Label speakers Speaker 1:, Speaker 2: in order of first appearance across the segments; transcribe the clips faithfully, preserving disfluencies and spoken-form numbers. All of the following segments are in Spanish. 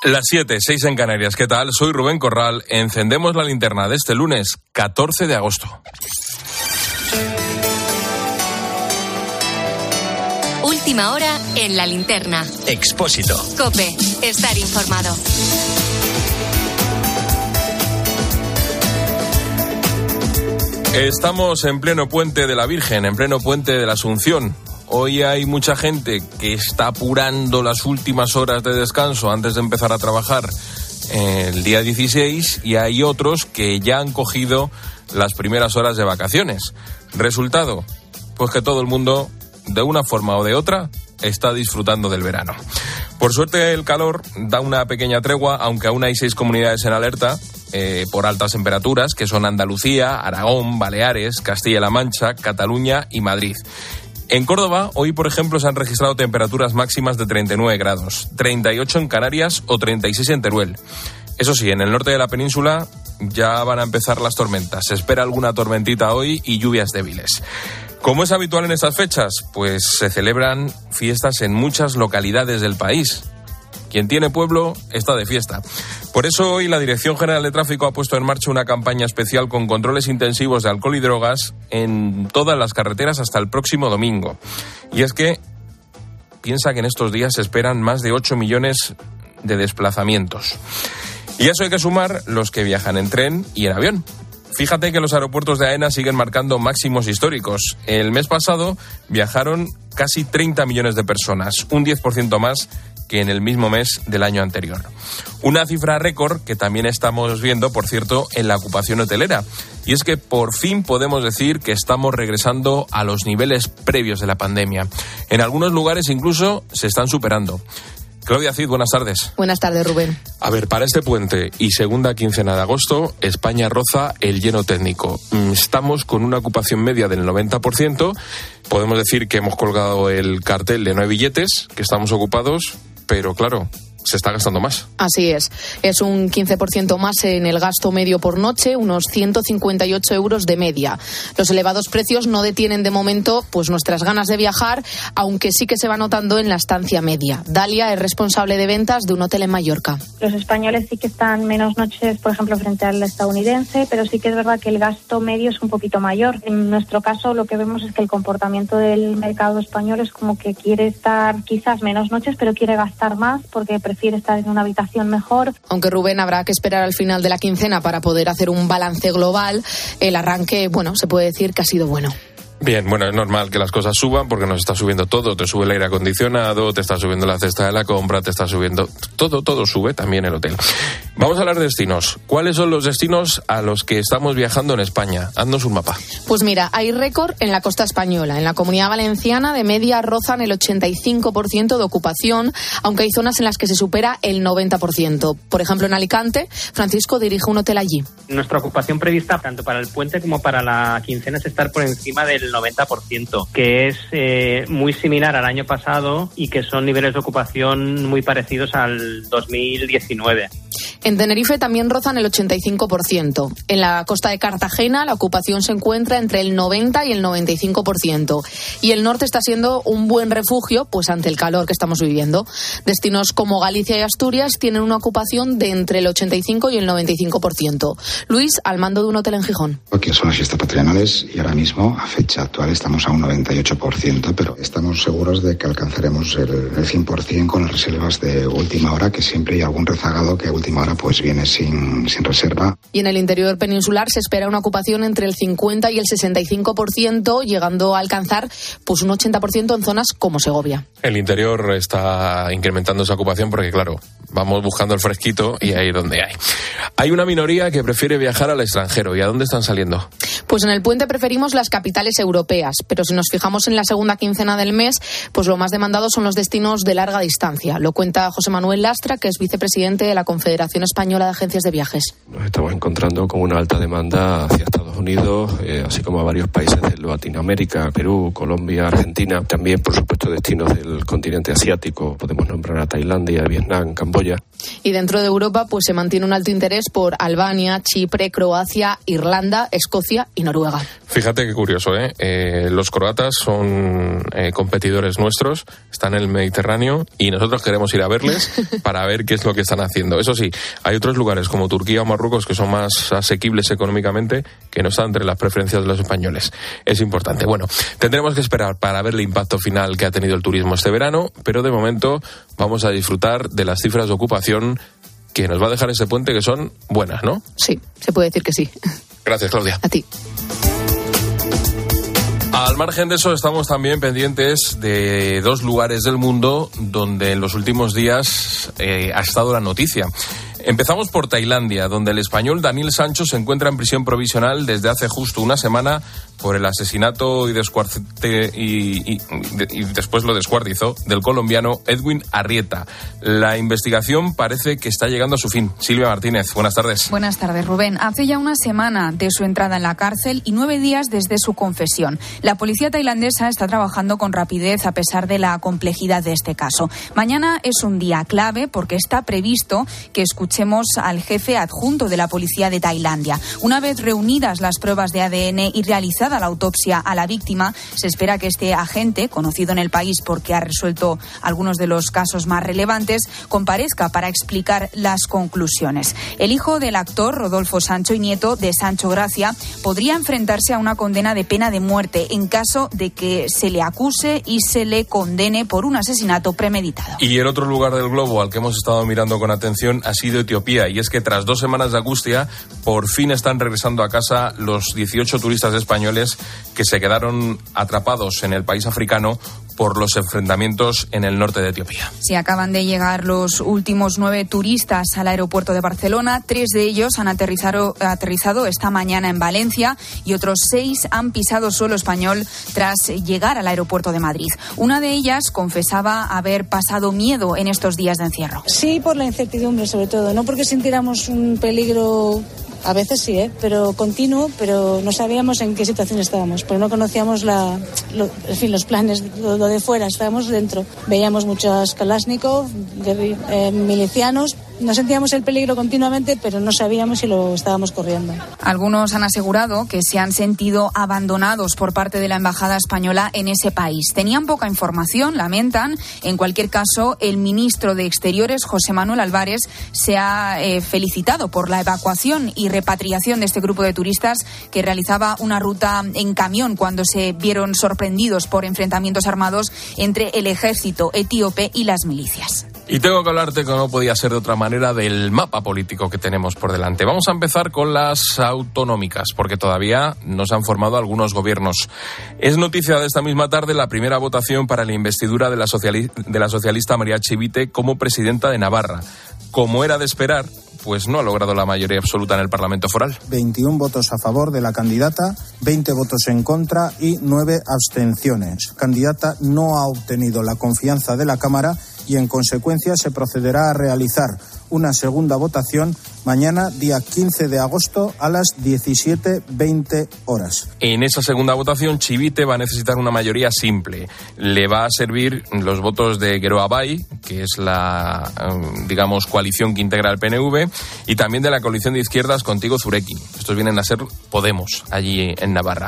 Speaker 1: Las siete, seis en Canarias. ¿Qué tal? Soy Rubén Corral. Encendemos la linterna de este lunes, catorce de agosto.
Speaker 2: Última hora en la linterna.
Speaker 3: Expósito.
Speaker 2: COPE. Estar informado.
Speaker 1: Estamos en pleno puente de la Virgen, en pleno puente de la Asunción. Hoy hay mucha gente que está apurando las últimas horas de descanso antes de empezar a trabajar el día dieciséis y hay otros que ya han cogido las primeras horas de vacaciones. Resultado, pues que todo el mundo, de una forma o de otra, está disfrutando del verano. Por suerte el calor da una pequeña tregua, aunque aún hay seis comunidades en alerta eh, por altas temperaturas, que son Andalucía, Aragón, Baleares, Castilla-La Mancha, Cataluña y Madrid. En Córdoba, hoy, por ejemplo, se han registrado temperaturas máximas de treinta y nueve grados, treinta y ocho en Canarias o treinta y seis en Teruel. Eso sí, en el norte de la península ya van a empezar las tormentas. Se espera alguna tormentita hoy y lluvias débiles. Como es habitual en estas fechas, pues se celebran fiestas en muchas localidades del país. Quien tiene pueblo está de fiesta. Por eso hoy la Dirección General de Tráfico ha puesto en marcha una campaña especial con controles intensivos de alcohol y drogas en todas las carreteras hasta el próximo domingo. Y es que piensa que en estos días se esperan más de ocho millones de desplazamientos. Y a eso hay que sumar los que viajan en tren y en avión. Fíjate que los aeropuertos de AENA siguen marcando máximos históricos. El mes pasado viajaron casi treinta millones de personas, un diez por ciento más que en el mismo mes del año anterior. Una cifra récord que también estamos viendo, por cierto, en la ocupación hotelera. Y es que por fin podemos decir que estamos regresando a los niveles previos de la pandemia. En algunos lugares incluso se están superando. Claudia Cid, buenas tardes.
Speaker 4: Buenas tardes, Rubén.
Speaker 1: A ver, para este puente y segunda quincena de agosto, España roza el lleno técnico. Estamos con una ocupación media del noventa por ciento. Podemos decir que hemos colgado el cartel de no hay billetes, que estamos ocupados, pero claro, se está gastando más.
Speaker 4: Así es. Es un quince por ciento más en el gasto medio por noche, unos ciento cincuenta y ocho euros de media. Los elevados precios no detienen de momento pues nuestras ganas de viajar, aunque sí que se va notando en la estancia media. Dalia es responsable de ventas de un hotel en Mallorca.
Speaker 5: Los españoles sí que están menos noches, por ejemplo, frente al estadounidense, pero sí que es verdad que el gasto medio es un poquito mayor. En nuestro caso, lo que vemos es que el comportamiento del mercado español es como que quiere estar quizás menos noches, pero quiere gastar más porque prefiere estar en una habitación mejor.
Speaker 4: Aunque, Rubén, habrá que esperar al final de la quincena para poder hacer un balance global. El arranque, bueno, se puede decir que ha sido bueno.
Speaker 1: Bien, bueno, es normal que las cosas suban porque nos está subiendo todo. Te sube el aire acondicionado, te está subiendo la cesta de la compra, te está subiendo... Todo, todo sube, también el hotel. Vamos a hablar de destinos. ¿Cuáles son los destinos a los que estamos viajando en España? Haznos un mapa.
Speaker 4: Pues mira, hay récord en la costa española. En la Comunidad Valenciana, de media, rozan el ochenta y cinco por ciento de ocupación, aunque hay zonas en las que se supera el noventa por ciento. Por ejemplo, en Alicante, Francisco dirige un hotel allí.
Speaker 6: Nuestra ocupación prevista, tanto para el puente como para la quincena, es estar por encima del noventa por ciento, que es eh, muy similar al año pasado y que son niveles de ocupación muy parecidos al dos mil diecinueve.
Speaker 4: En Tenerife también rozan el ochenta y cinco por ciento. En la costa de Cartagena la ocupación se encuentra entre el noventa y el noventa y cinco por ciento. Y el norte está siendo un buen refugio pues ante el calor que estamos viviendo. Destinos como Galicia y Asturias tienen una ocupación de entre el ochenta y cinco y el noventa y cinco por ciento. Luis, al mando de un hotel en Gijón.
Speaker 7: Aquí son las fiestas patronales y ahora mismo, a fecha actual, estamos a un noventa y ocho por ciento, pero estamos seguros de que alcanzaremos el, el cien por ciento con las reservas de última hora, que siempre hay algún rezagado que a última hora pues viene sin, sin reserva.
Speaker 4: Y en el interior peninsular se espera una ocupación entre el cincuenta y el sesenta y cinco por ciento, llegando a alcanzar pues un ochenta por ciento en zonas como Segovia.
Speaker 1: El interior está incrementando esa ocupación porque, claro, vamos buscando el fresquito y ahí es donde hay. Hay una minoría que prefiere viajar al extranjero. ¿Y a dónde están saliendo?
Speaker 4: Pues en el puente preferimos las capitales europeas, pero si nos fijamos en la segunda quincena del mes, pues lo más demandado son los destinos de larga distancia. Lo cuenta José Manuel Lastra, que es vicepresidente de la Confederación Española de Agencias de Viajes.
Speaker 8: Nos estamos encontrando con una alta demanda hacia Estados Unidos, eh, así como a varios países de Latinoamérica, Perú, Colombia, Argentina. También, por supuesto, destinos del continente asiático. Podemos nombrar a Tailandia, Vietnam, Camboya.
Speaker 4: Y dentro de Europa pues se mantiene un alto interés por Albania, Chipre, Croacia, Irlanda, Escocia y Noruega.
Speaker 1: Fíjate qué curioso, ¿eh? eh los croatas son eh, competidores nuestros, están en el Mediterráneo y nosotros queremos ir a verles para ver qué es lo que están haciendo. Eso sí, hay otros lugares como Turquía o Marruecos que son más asequibles económicamente, que no están entre las preferencias de los españoles. Es importante. Bueno, tendremos que esperar para ver el impacto final que ha tenido el turismo este verano, pero de momento vamos a disfrutar de las cifras de ocupación que nos va a dejar ese puente, que son buenas, ¿no?
Speaker 4: Sí, se puede decir que sí.
Speaker 1: Gracias, Claudia.
Speaker 4: A ti.
Speaker 1: Al margen de eso, estamos también pendientes de dos lugares del mundo donde en los últimos días eh, ha estado la noticia. Empezamos por Tailandia, donde el español Daniel Sancho se encuentra en prisión provisional desde hace justo una semana por el asesinato y, descuarte, y, y, y después lo descuartizó del colombiano Edwin Arrieta. La investigación parece que está llegando a su fin. Silvia Martínez, buenas tardes.
Speaker 3: Buenas tardes, Rubén. Hace ya una semana de su entrada en la cárcel y nueve días desde su confesión. La policía tailandesa está trabajando con rapidez a pesar de la complejidad de este caso. Mañana es un día clave porque está previsto que escuchemos al jefe adjunto de la policía de Tailandia. Una vez reunidas las pruebas de A D N y realizada la autopsia a la víctima, se espera que este agente, conocido en el país porque ha resuelto algunos de los casos más relevantes, comparezca para explicar las conclusiones. El hijo del actor, Rodolfo Sancho, y nieto de Sancho Gracia, podría enfrentarse a una condena de pena de muerte en caso de que se le acuse y se le condene por un asesinato premeditado.
Speaker 1: Y el otro lugar del globo al que hemos estado mirando con atención ha sido Etiopía, y es que tras dos semanas de angustia, por fin están regresando a casa los dieciocho turistas españoles que se quedaron atrapados en el país africano por los enfrentamientos en el norte de Etiopía.
Speaker 3: Sí, acaban de llegar los últimos nueve turistas al aeropuerto de Barcelona. Tres de ellos han aterrizado, aterrizado esta mañana en Valencia y otros seis han pisado suelo español tras llegar al aeropuerto de Madrid. Una de ellas confesaba haber pasado miedo en estos días de encierro.
Speaker 9: Sí, por la incertidumbre sobre todo, no porque sintiéramos un peligro. A veces sí, ¿eh? pero continuo, pero no sabíamos en qué situación estábamos, pero no conocíamos la, lo, en fin, los planes, lo, lo de fuera, estábamos dentro. Veíamos muchos Kalashnikov, eh, milicianos, no sentíamos el peligro continuamente, pero no sabíamos si lo estábamos corriendo.
Speaker 3: Algunos han asegurado que se han sentido abandonados por parte de la embajada española en ese país. Tenían poca información, lamentan. En cualquier caso, el ministro de Exteriores, José Manuel Álvarez, se ha eh, felicitado por la evacuación y repatriación de este grupo de turistas que realizaba una ruta en camión cuando se vieron sorprendidos por enfrentamientos armados entre el ejército etíope y las milicias.
Speaker 1: Y tengo que hablarte, que no podía ser de otra manera, del mapa político que tenemos por delante. Vamos a empezar con las autonómicas, porque todavía no se han formado algunos gobiernos. Es noticia de esta misma tarde la primera votación para la investidura de la, sociali- de la socialista María Chivite como presidenta de Navarra. Como era de esperar, pues no ha logrado la mayoría absoluta en el Parlamento Foral.
Speaker 10: veintiún votos a favor de la candidata, veinte votos en contra y nueve abstenciones. La candidata no ha obtenido la confianza de la Cámara y en consecuencia se procederá a realizar una segunda votación mañana, día quince de agosto, a las diecisiete veinte horas.
Speaker 1: En esa segunda votación, Chivite va a necesitar una mayoría simple. Le va a servir los votos de Geroa Bai, que es la, digamos, coalición que integra el P N V, y también de la coalición de izquierdas Contigo Zurekin. Estos vienen a ser Podemos, allí en Navarra.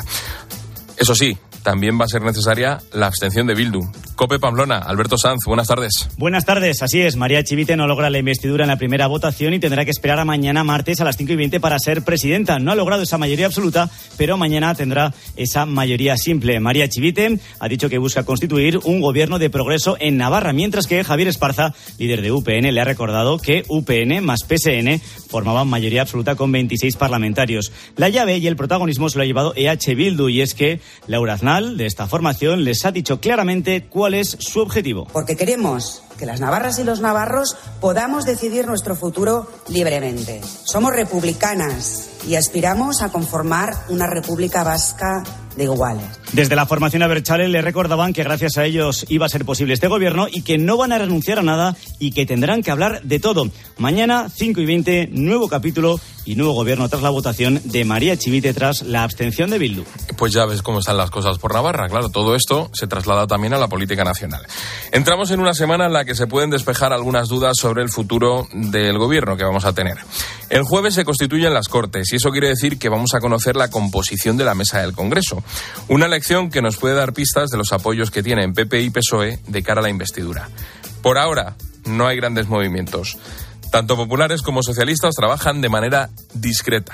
Speaker 1: Eso sí, también va a ser necesaria la abstención de Bildu. COPE Pamplona, Alberto Sanz, buenas tardes.
Speaker 11: Buenas tardes, así es. María Chivite no logra la investidura en la primera votación y tendrá que esperar a mañana martes a las cinco y veinte para ser presidenta. No ha logrado esa mayoría absoluta, pero mañana tendrá esa mayoría simple. María Chivite ha dicho que busca constituir un gobierno de progreso en Navarra, mientras que Javier Esparza, líder de U P N, le ha recordado que U P N más P S N formaban mayoría absoluta con veintiséis parlamentarios. La llave y el protagonismo se lo ha llevado E H Bildu, y es que Laura Aznar, de esta formación, les ha dicho claramente cuál es su objetivo.
Speaker 12: Porque queremos que las navarras y los navarros podamos decidir nuestro futuro libremente. Somos republicanas y aspiramos a conformar una república vasca de iguales.
Speaker 11: Desde la formación Abertzale le recordaban que gracias a ellos iba a ser posible este gobierno y que no van a renunciar a nada y que tendrán que hablar de todo. Mañana, cinco y veinte, nuevo capítulo y nuevo gobierno tras la votación de María Echivite tras la abstención de Bildu.
Speaker 1: Pues ya ves cómo están las cosas por Navarra. Claro, todo esto se traslada también a la política nacional. Entramos en una semana en la que se pueden despejar algunas dudas sobre el futuro del gobierno que vamos a tener. El jueves se constituyen las Cortes y eso quiere decir que vamos a conocer la composición de la mesa del Congreso. Una elección que nos puede dar pistas de los apoyos que tienen P P y P S O E de cara a la investidura. Por ahora, no hay grandes movimientos. Tanto populares como socialistas trabajan de manera discreta.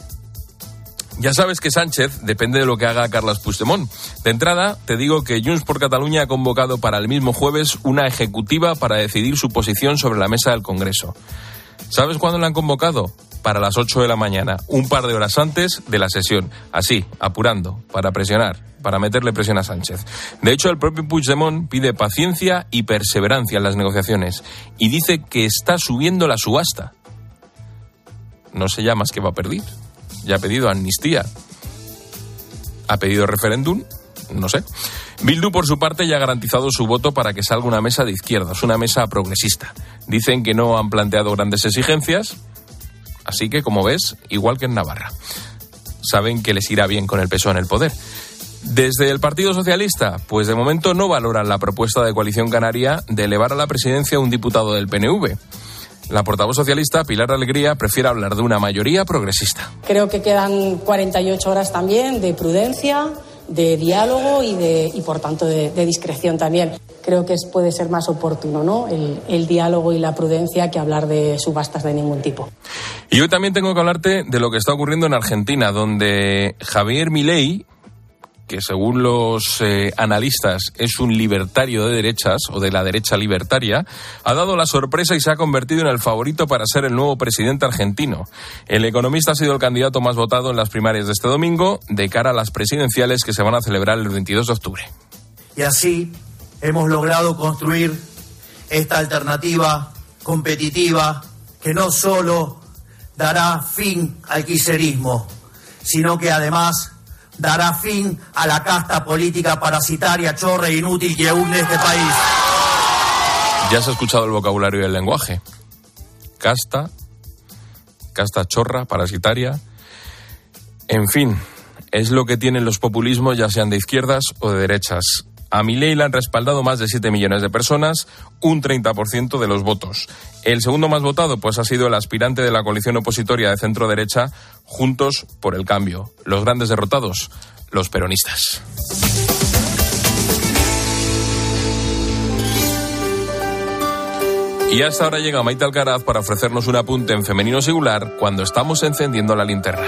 Speaker 1: Ya sabes que Sánchez depende de lo que haga Carles Puigdemont. De entrada, te digo que Junts per Catalunya ha convocado para el mismo jueves una ejecutiva para decidir su posición sobre la mesa del Congreso. ¿Sabes cuándo la han convocado? Para las ocho de la mañana, un par de horas antes de la sesión. Así, apurando, para presionar, para meterle presión a Sánchez. De hecho, el propio Puigdemont pide paciencia y perseverancia en las negociaciones y dice que está subiendo la subasta. No sé ya más que va a pedir. Ya ha pedido amnistía. ¿Ha pedido referéndum? No sé. Bildu, por su parte, ya ha garantizado su voto para que salga una mesa de izquierdas, una mesa progresista. Dicen que no han planteado grandes exigencias, así que, como ves, igual que en Navarra. Saben que les irá bien con el P S O E en el poder. Desde el Partido Socialista, pues de momento no valoran la propuesta de Coalición Canaria de elevar a la presidencia a un diputado del P N V. La portavoz socialista, Pilar Alegría, prefiere hablar de una mayoría progresista.
Speaker 13: Creo que quedan cuarenta y ocho horas también de prudencia, de diálogo y, de, y por tanto, de, de discreción también. Creo que es, puede ser más oportuno, ¿no?, el, el diálogo y la prudencia que hablar de subastas de ningún tipo.
Speaker 1: Y hoy también tengo que hablarte de lo que está ocurriendo en Argentina, donde Javier Milei, que según los eh, analistas es un libertario de derechas, o de la derecha libertaria, ha dado la sorpresa y se ha convertido en el favorito para ser el nuevo presidente argentino. El economista ha sido el candidato más votado en las primarias de este domingo, de cara a las presidenciales que se van a celebrar el veintidós de octubre.
Speaker 14: Y así hemos logrado construir esta alternativa competitiva que no solo dará fin al kirchnerismo, sino que además dará fin a la casta política parasitaria, chorra e inútil que hunde este país.
Speaker 1: Ya has escuchado el vocabulario y el lenguaje. Casta, casta chorra, parasitaria. En fin, es lo que tienen los populismos, ya sean de izquierdas o de derechas. A Milei le han respaldado más de siete millones de personas, un treinta por ciento de los votos. El segundo más votado pues ha sido el aspirante de la coalición opositoria de centro-derecha, Juntos por el Cambio. Los grandes derrotados, los peronistas. Y hasta ahora llega Maite Alcaraz para ofrecernos un apunte en femenino singular cuando estamos encendiendo la linterna.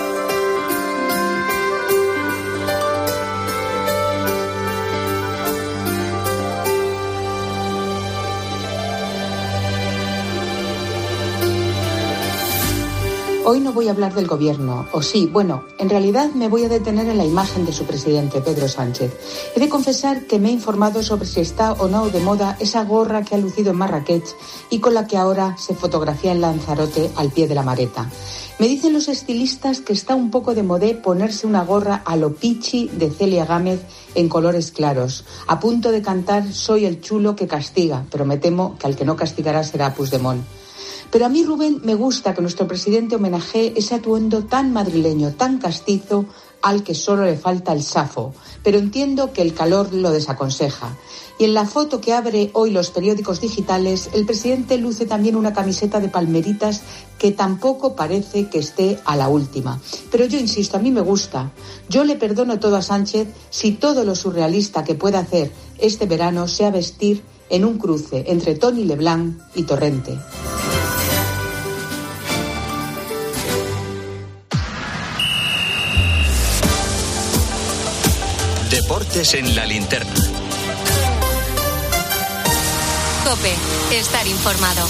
Speaker 15: Hoy no voy a hablar del gobierno, o sí, bueno, en realidad me voy a detener en la imagen de su presidente, Pedro Sánchez. He de confesar que me he informado sobre si está o no de moda esa gorra que ha lucido en Marrakech y con la que ahora se fotografía en Lanzarote al pie de la Mareta. Me dicen los estilistas que está un poco de modé ponerse una gorra a lo Pichi de Celia Gámez en colores claros, a punto de cantar Soy el chulo que castiga, pero me temo que al que no castigará será Puigdemont. Pero a mí, Rubén, me gusta que nuestro presidente homenajee ese atuendo tan madrileño, tan castizo, al que solo le falta el safo. Pero entiendo que el calor lo desaconseja. Y en la foto que abre hoy los periódicos digitales, el presidente luce también una camiseta de palmeritas que tampoco parece que esté a la última. Pero yo insisto, a mí me gusta. Yo le perdono todo a Sánchez si todo lo surrealista que pueda hacer este verano sea vestir en un cruce entre Tony Leblanc y Torrente.
Speaker 16: Deportes en la linterna.
Speaker 2: COPE. Estar informado.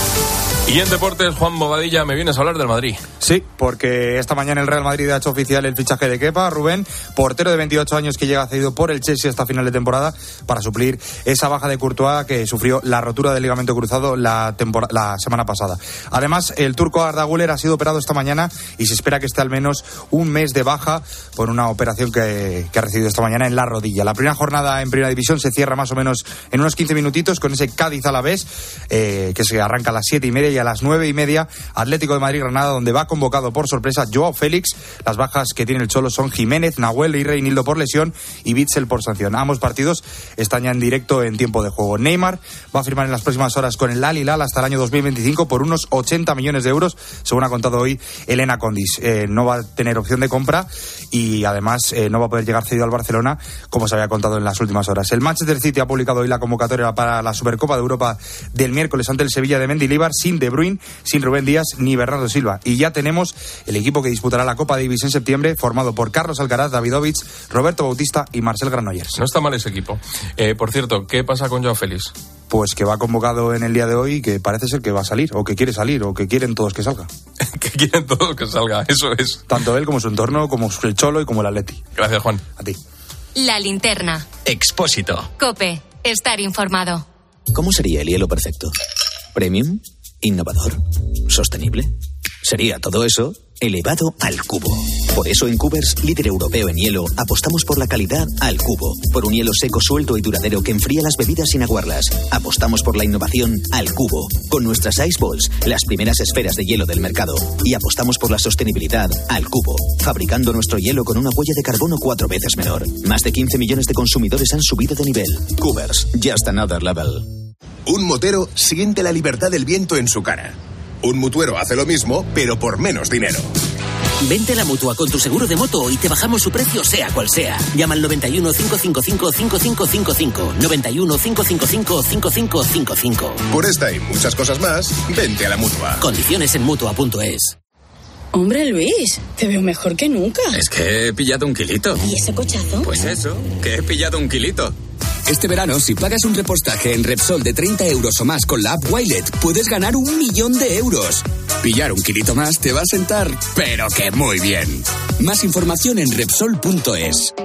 Speaker 1: Y en deportes, Juan Bobadilla, me vienes a hablar del Madrid.
Speaker 16: Sí, porque esta mañana el Real Madrid ha hecho oficial el fichaje de Kepa, Rubén, portero de veintiocho años que llega cedido por el Chelsea hasta final de temporada para suplir esa baja de Courtois que sufrió la rotura del ligamento cruzado la, tempor- la semana pasada. Además, el turco Arda Güler ha sido operado esta mañana y se espera que esté al menos un mes de baja por una operación que, que ha recibido esta mañana en la rodilla. La primera jornada en Primera División se cierra más o menos en unos quince minutitos con ese Cádiz Alavés, eh, que se arranca a las siete y media, y a las nueve y media Atlético de Madrid-Granada, donde va convocado por sorpresa Joao Félix. Las bajas que tiene el Cholo son Jiménez, Nahuel y Reinildo por lesión y Witsel por sanción. Ambos partidos están ya en directo en tiempo de juego. Neymar va a firmar en las próximas horas con el Al Hilal hasta el año dos mil veinticinco por unos ochenta millones de euros, según ha contado hoy Elena Condis. Eh, no va a tener opción de compra y además eh, no va a poder llegar cedido al Barcelona, como se había contado en las últimas horas. El Manchester City ha publicado hoy la convocatoria para la Supercopa de Europa del miércoles ante el Sevilla de Mendilibar, sin De Bruyne, sin Rubén Díaz ni Bernardo Silva. Y ya tenemos el equipo que disputará la Copa Davis en septiembre, formado por Carlos Alcaraz, Davidovich, Roberto Bautista y Marcel Granollers.
Speaker 1: No está mal ese equipo. Eh, por cierto, ¿qué pasa con Joao Félix?
Speaker 16: Pues que va convocado en el día de hoy y que parece ser que va a salir, o que quiere salir, o que quieren todos que salga.
Speaker 1: Que quieren todos que salga, eso es.
Speaker 16: Tanto él como su entorno, como el Cholo y como el Atleti.
Speaker 1: Gracias, Juan.
Speaker 16: A ti.
Speaker 2: La linterna.
Speaker 17: Expósito.
Speaker 2: COPE. Estar informado.
Speaker 17: ¿Cómo sería el hielo perfecto? ¿Premium? ¿Innovador? ¿Sostenible? Sería todo eso elevado al cubo. Por eso en Cubers, líder europeo en hielo, apostamos por la calidad al cubo. Por un hielo seco, suelto y duradero que enfría las bebidas sin aguarlas. Apostamos por la innovación al cubo. Con nuestras Ice Balls, las primeras esferas de hielo del mercado. Y apostamos por la sostenibilidad al cubo. Fabricando nuestro hielo con una huella de carbono cuatro veces menor. Más de quince millones de consumidores han subido de nivel. Cubers, just another level.
Speaker 18: Un motero siente la libertad del viento en su cara. Un mutuero hace lo mismo, pero por menos dinero.
Speaker 19: Vente a la Mutua con tu seguro de moto y te bajamos su precio sea cual sea. Llama al noventa y uno, cinco cinco cinco, cinco cinco cinco cinco. noventa y uno, cinco cinco cinco, cinco cinco cinco cinco.
Speaker 18: Por esta y muchas cosas más, vente a la Mutua.
Speaker 19: Condiciones en Mutua punto es.
Speaker 20: Hombre, Luis, te veo mejor que nunca.
Speaker 21: Es que he pillado un kilito.
Speaker 20: ¿Y ese cochazo?
Speaker 21: Pues eso, que he pillado un kilito. Este verano, si pagas un repostaje en Repsol de treinta euros o más con la app Wilet, puedes ganar un millón de euros. Pillar un kilito más te va a sentar, pero que muy bien. Más información en Repsol punto es.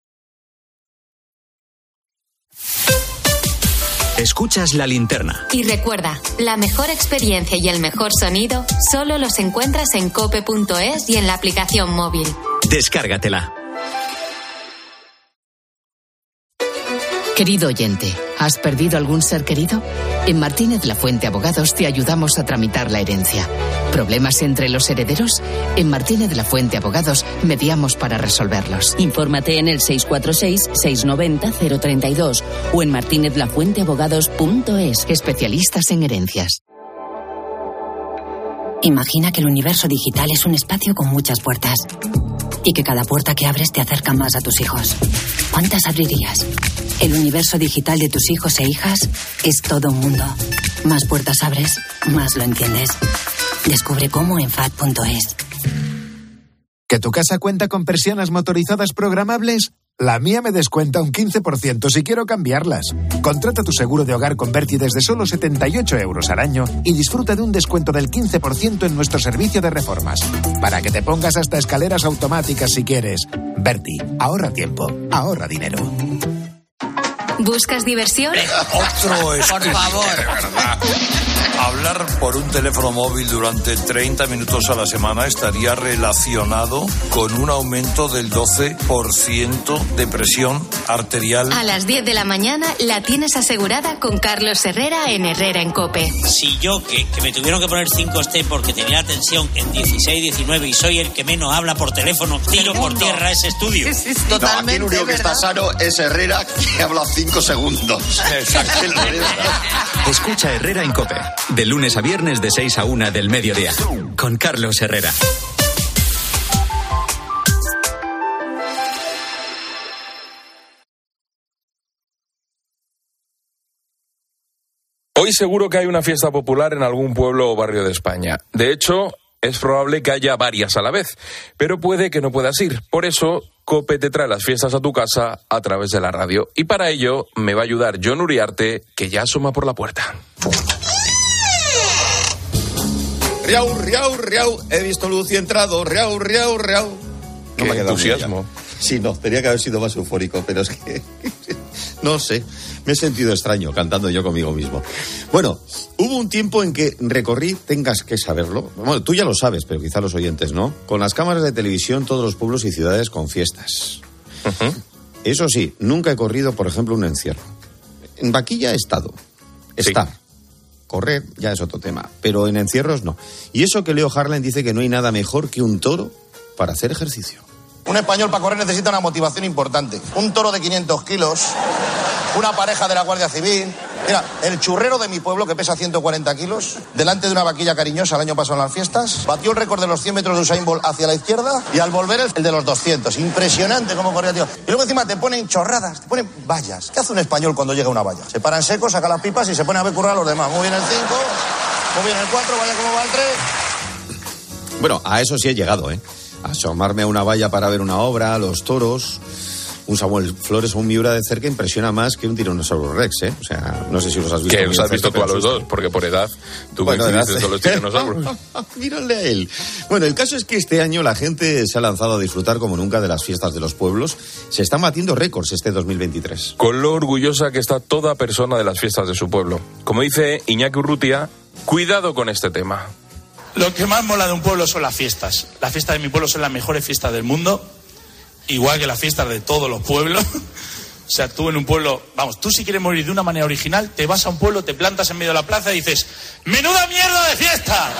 Speaker 17: Escuchas La Linterna.
Speaker 2: Y recuerda, la mejor experiencia y el mejor sonido solo los encuentras en cope punto es y en la aplicación móvil.
Speaker 17: Descárgatela.
Speaker 22: Querido oyente, ¿has perdido algún ser querido? En Martínez La Fuente Abogados te ayudamos a tramitar la herencia. ¿Problemas entre los herederos? En Martínez La Fuente Abogados mediamos para resolverlos.
Speaker 23: Infórmate en el seis cuatro seis, seis nueve cero, cero tres dos o en martínez la fuente abogados punto es.
Speaker 22: Especialistas en herencias.
Speaker 24: Imagina que el universo digital es un espacio con muchas puertas y que cada puerta que abres te acerca más a tus hijos. ¿Cuántas abrirías? El universo digital de tus hijos e hijas es todo un mundo. Más puertas abres, más lo entiendes. Descubre cómo en F A D punto es.
Speaker 25: ¿Que tu casa cuenta con persianas motorizadas programables? La mía me descuenta un quince por ciento si quiero cambiarlas. Contrata tu seguro de hogar con Berti desde solo setenta y ocho euros al año y disfruta de un descuento del quince por ciento en nuestro servicio de reformas. Para que te pongas hasta escaleras automáticas si quieres. Berti, ahorra tiempo, ahorra dinero.
Speaker 2: ¿Buscas diversión?
Speaker 26: Otro es
Speaker 2: Por
Speaker 26: que,
Speaker 2: favor.
Speaker 26: de verdad. Hablar por un teléfono móvil durante treinta minutos a la semana estaría relacionado con un aumento del doce por ciento de presión arterial.
Speaker 2: A las diez de la mañana la tienes asegurada con Carlos Herrera en Herrera en COPE.
Speaker 27: Si yo, que, que me tuvieron que poner cinco T porque tenía la tensión en dieciséis, diecinueve y soy el que menos habla por teléfono, tiro por tierra ese estudio.
Speaker 28: Sí, sí, sí. Totalmente, no, aquí el único que está sano es Herrera, que habla cinco segundos.
Speaker 17: Escucha Herrera en COPE. De lunes a viernes de seis a una del mediodía. Con Carlos Herrera.
Speaker 1: Hoy seguro que hay una fiesta popular en algún pueblo o barrio de España. De hecho, es probable que haya varias a la vez, pero puede que no puedas ir. Por eso, COPE te trae las fiestas a tu casa a través de la radio. Y para ello me va a ayudar Jon Uriarte, que ya asoma por la puerta.
Speaker 3: Riau, riau, riau, he visto luz y entrado, riau, riau, riau.
Speaker 1: No me ha quedado entusiasmo.
Speaker 3: Sí, no, tenía que haber sido más eufórico, pero es que... no sé, me he sentido extraño cantando yo conmigo mismo. Bueno, hubo un tiempo en que recorrí, tengas que saberlo, bueno, tú ya lo sabes, pero quizá los oyentes no, con las cámaras de televisión todos los pueblos y ciudades con fiestas. Uh-huh. Eso sí, nunca he corrido, por ejemplo, un encierro. En vaquilla he estado, estar. Sí. Correr ya es otro tema, pero en encierros no. Y eso que Leo Harlan dice que no hay nada mejor que un toro para hacer ejercicio.
Speaker 4: Un español para correr necesita una motivación importante. Un toro de quinientos kilos, una pareja de la Guardia Civil. Mira, el churrero de mi pueblo, que pesa ciento cuarenta kilos, delante de una vaquilla cariñosa el año pasado en las fiestas, batió el récord de los cien metros de Usain Bolt hacia la izquierda y al volver el de los doscientos. Impresionante cómo corría, tío. Y luego encima te ponen chorradas, te ponen vallas. ¿Qué hace un español cuando llega a una valla? Se para en seco, saca las pipas y se pone a ver currar a los demás. Muy bien el cinco, muy bien el cuatro, vaya como va el tres.
Speaker 3: Bueno, a eso sí he llegado, ¿eh? A asomarme a una valla para ver una obra, los toros. Un Samuel Flores o un Miura de cerca impresiona más que un Tiranosaurio Rex, ¿eh? O sea, no sé si los has visto.
Speaker 1: Que los has visto tú a los dos, porque por edad tú bueno, coincides con los tiranosaurios.
Speaker 3: Mírale a él. Bueno, el caso es que este año la gente se ha lanzado a disfrutar como nunca de las fiestas de los pueblos. Se están batiendo récords este dos mil veintitrés.
Speaker 1: Con lo orgullosa que está toda persona de las fiestas de su pueblo. Como dice Iñaki Urrutia, cuidado con este tema.
Speaker 5: Lo que más mola de un pueblo son las fiestas. Las fiestas de mi pueblo son las mejores fiestas del mundo. Igual que las fiestas de todos los pueblos. O sea, tú en un pueblo... Vamos, tú si quieres morir de una manera original, te vas a un pueblo, te plantas en medio de la plaza y dices ¡menuda mierda de fiesta!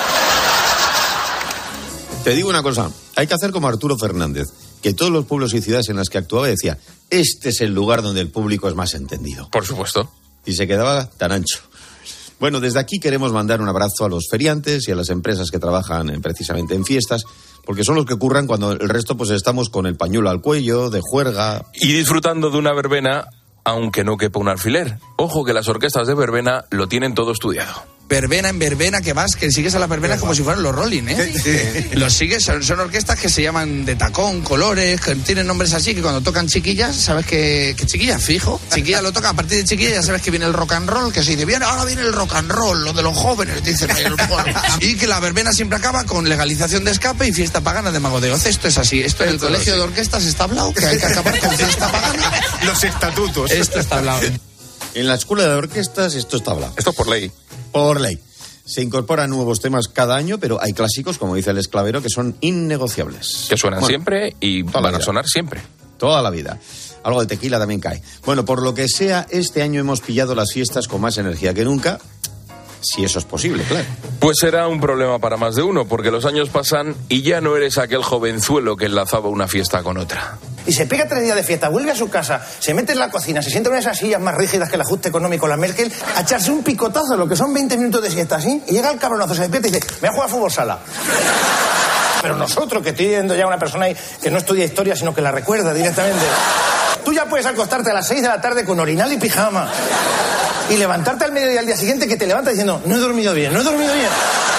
Speaker 3: Te digo una cosa. Hay que hacer como Arturo Fernández, que todos los pueblos y ciudades en las que actuaba decía este es el lugar donde el público es más entendido.
Speaker 1: Por supuesto.
Speaker 3: Y se quedaba tan ancho. Bueno, desde aquí queremos mandar un abrazo a los feriantes y a las empresas que trabajan en, precisamente en fiestas, porque son los que curran cuando el resto pues estamos con el pañuelo al cuello, de juerga.
Speaker 1: Y disfrutando de una verbena, aunque no quepa un alfiler. Ojo que las orquestas de verbena lo tienen todo estudiado.
Speaker 6: Verbena en verbena que vas, que sigues a las verbenas como si fueran los Rolling, ¿eh? Sí. Los sigues, son, son orquestas que se llaman de tacón, colores, que tienen nombres así, que cuando tocan chiquillas, sabes que, que chiquilla, fijo. Chiquilla lo toca, a partir de chiquilla ya sabes que viene el rock and roll, que se dice, bien, ahora viene el rock and roll, lo de los jóvenes, dicen. El, y que la verbena siempre acaba con legalización de escape y fiesta pagana de Mago de Oz. Esto es así, esto en el colegio de orquestas está hablado, que hay que acabar con fiesta pagana.
Speaker 3: Los estatutos.
Speaker 6: Esto está hablado.
Speaker 3: En la escuela de orquestas esto está hablado.
Speaker 1: Esto por ley.
Speaker 3: Por ley. Se incorporan nuevos temas cada año, pero hay clásicos, como dice el esclavero, que son innegociables.
Speaker 1: Que suenan bueno, siempre y van a sonar siempre.
Speaker 3: Toda la vida. Algo de tequila también cae. Bueno, por lo que sea, este año hemos pillado las fiestas con más energía que nunca. Si eso es posible, claro.
Speaker 1: Pues será un problema para más de uno, porque los años pasan y ya no eres aquel jovenzuelo que enlazaba una fiesta con otra.
Speaker 7: Y se pega tres días de fiesta, vuelve a su casa, se mete en la cocina, se sienta en esas sillas más rígidas que el ajuste económico la Merkel, a echarse un picotazo, lo que son veinte minutos de siesta así, y llega el cabronazo, se despierta y dice, me voy a jugar a fútbol sala. Pero nosotros, que estoy viendo ya una persona ahí que no estudia historia, sino que la recuerda directamente. Tú ya puedes acostarte a las seis de la tarde con orinal y pijama. Y levantarte al mediodía al día siguiente que te levantas diciendo, no he dormido bien, no he dormido bien.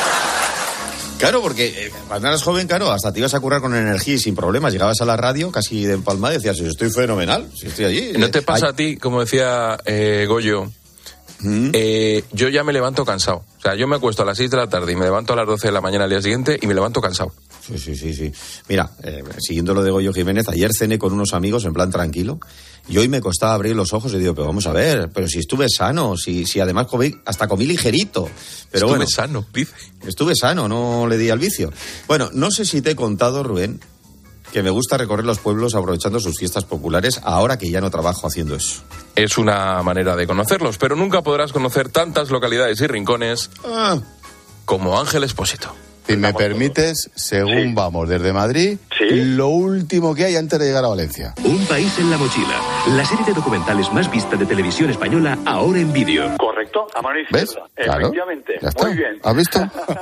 Speaker 3: Claro, porque eh, cuando eras joven, claro, hasta te ibas a currar con energía y sin problemas. Llegabas a la radio casi de empalmada y decías, estoy fenomenal, si estoy allí.
Speaker 1: ¿No te pasa Ay. a ti, como decía eh, Goyo, ¿Mm? eh, yo ya me levanto cansado? O sea, yo me acuesto a las seis de la tarde y me levanto a las doce de la mañana al día siguiente y me levanto cansado.
Speaker 3: Sí, sí, sí, sí. Mira, eh, siguiendo lo de Goyo Jiménez, ayer cené con unos amigos en plan tranquilo y hoy me costaba abrir los ojos y digo, pero vamos a ver, pero si estuve sano, si, si además comí, hasta comí ligerito. Pero
Speaker 1: estuve
Speaker 3: bueno,
Speaker 1: sano, dice.
Speaker 3: Estuve sano, no le di al vicio. Bueno, no sé si te he contado, Rubén, que me gusta recorrer los pueblos aprovechando sus fiestas populares ahora que ya no trabajo haciendo eso.
Speaker 1: Es una manera de conocerlos, pero nunca podrás conocer tantas localidades y rincones ah. como Ángel Expósito.
Speaker 8: Si me permites, según sí. vamos desde Madrid, ¿sí? lo último que hay antes de llegar a Valencia.
Speaker 9: Un país en la mochila. La serie de documentales más vista de televisión española, ahora en vídeo.
Speaker 10: Correcto, a mano izquierda.
Speaker 8: ¿Ves? Claro.
Speaker 10: Efectivamente.
Speaker 8: Ya está.
Speaker 10: Muy bien.
Speaker 8: ¿Has visto?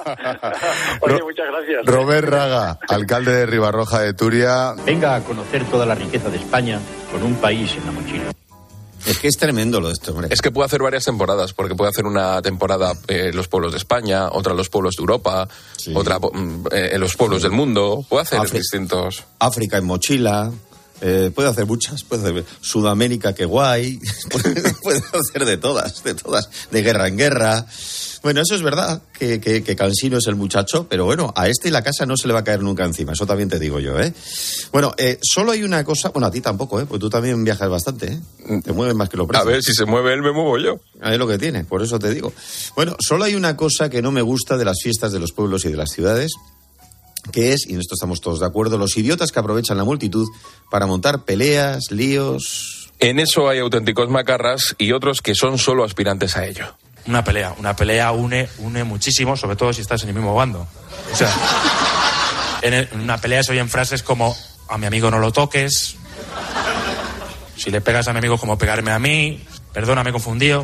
Speaker 10: Oye, muchas gracias.
Speaker 8: Robert Raga, alcalde de Ribarroja de Turia.
Speaker 29: Venga a conocer toda la riqueza de España con un país en la mochila.
Speaker 3: Es que es tremendo lo de esto, hombre.
Speaker 1: Es que puede hacer varias temporadas, porque puede hacer una temporada en eh, los pueblos de España, otra en los pueblos de Europa, sí. otra eh, en los pueblos del mundo. Puede hacer
Speaker 3: Afri-
Speaker 1: distintos.
Speaker 3: África en mochila. Eh, puede hacer muchas, puede hacer Sudamérica, qué guay, puede, puede hacer de todas, de todas, de guerra en guerra. Bueno, eso es verdad, que, que, que cansino es el muchacho, pero bueno, a este y la casa no se le va a caer nunca encima, eso también te digo yo, ¿eh? Bueno, eh, solo hay una cosa, bueno, a ti tampoco, ¿eh? Porque tú también viajas bastante, ¿eh? Te mueves más que lo precio.
Speaker 1: A ver, si se mueve él, me muevo yo.
Speaker 3: Es lo que tiene, por eso te digo. Bueno, solo hay una cosa que no me gusta de las fiestas de los pueblos y de las ciudades, que es, y en esto estamos todos de acuerdo, los idiotas que aprovechan la multitud para montar peleas, líos.
Speaker 1: En eso hay auténticos macarras y otros que son solo aspirantes a ello.
Speaker 5: Una pelea, una pelea une, une muchísimo, sobre todo si estás en el mismo bando. O sea, en, el, en una pelea se oyen frases como, a mi amigo no lo toques, si le pegas a mi amigo como pegarme a mí, perdona, me he confundido,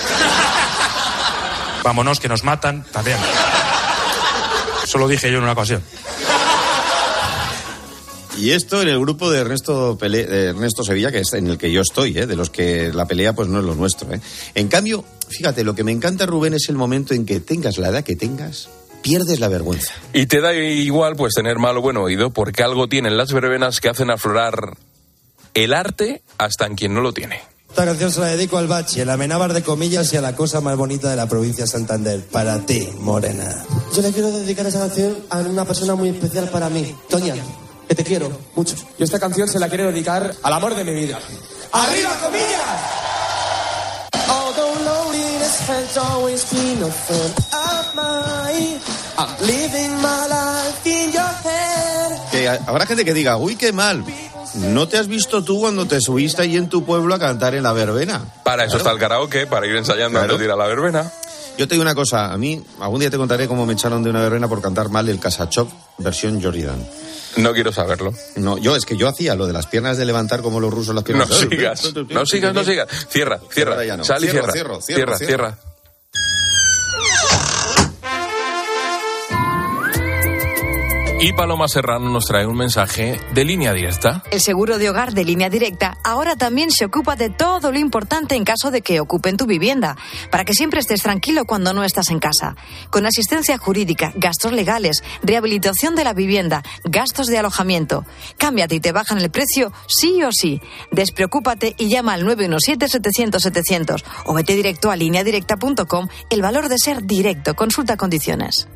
Speaker 5: vámonos que nos matan, también. Eso lo dije yo en una ocasión.
Speaker 3: Y esto en el grupo de Ernesto, Pele, de Ernesto Sevilla, que es en el que yo estoy, ¿eh? De los que la pelea pues no es lo nuestro, ¿eh? En cambio, fíjate, lo que me encanta, Rubén, es el momento en que tengas la edad que tengas, pierdes la vergüenza.
Speaker 1: Y te da igual pues tener mal o buen oído, porque algo tienen las verbenas que hacen aflorar el arte hasta en quien no lo tiene.
Speaker 11: Esta canción se la dedico al Bachi, el amenábar de comillas y a la cosa más bonita de la provincia de Santander. Para ti, morena.
Speaker 12: Yo le quiero dedicar esa canción a una persona muy especial para mí, Toña, que te quiero mucho.
Speaker 13: Yo esta canción se la quiero dedicar al amor de mi vida.
Speaker 12: ¡Arriba, comillas! Although loneliness has always been a friend of mine, I'm living my life in your head.
Speaker 3: Que habrá gente que diga, uy, qué mal. ¿No te has visto tú cuando te subiste ahí en tu pueblo a cantar en la verbena?
Speaker 1: Para eso claro. Está el karaoke, para ir ensayando claro. Antes de ir a la verbena.
Speaker 3: Yo te digo una cosa, a mí, algún día te contaré cómo me echaron de una verbena por cantar mal el Casachop versión Jordan.
Speaker 1: No quiero saberlo.
Speaker 3: No, yo es que yo hacía lo de las piernas de levantar como los rusos las piernas.
Speaker 1: No sigas, no sigas, no sigas. Cierra, cierra, no. Sal y cierra.
Speaker 3: Cierro, cierro,
Speaker 1: cierra,
Speaker 3: cierro.
Speaker 1: cierra. Y Paloma Serrano nos trae un mensaje de Línea Directa.
Speaker 14: El seguro de hogar de Línea Directa ahora también se ocupa de todo lo importante en caso de que ocupen tu vivienda, para que siempre estés tranquilo cuando no estás en casa. Con asistencia jurídica, gastos legales, rehabilitación de la vivienda, gastos de alojamiento. Cámbiate y te bajan el precio sí o sí. Despreocúpate y llama al nueve uno siete, setecientos, setecientos o vete directo a línea directa punto com. El valor de ser directo. Consulta condiciones.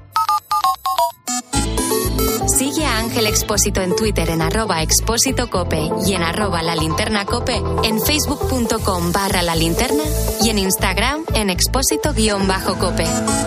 Speaker 2: Sigue a Ángel Expósito en Twitter en arroba expósito cope y en arroba la linterna cope, en facebook punto com barra la linterna y en Instagram en expósito guión bajo cope.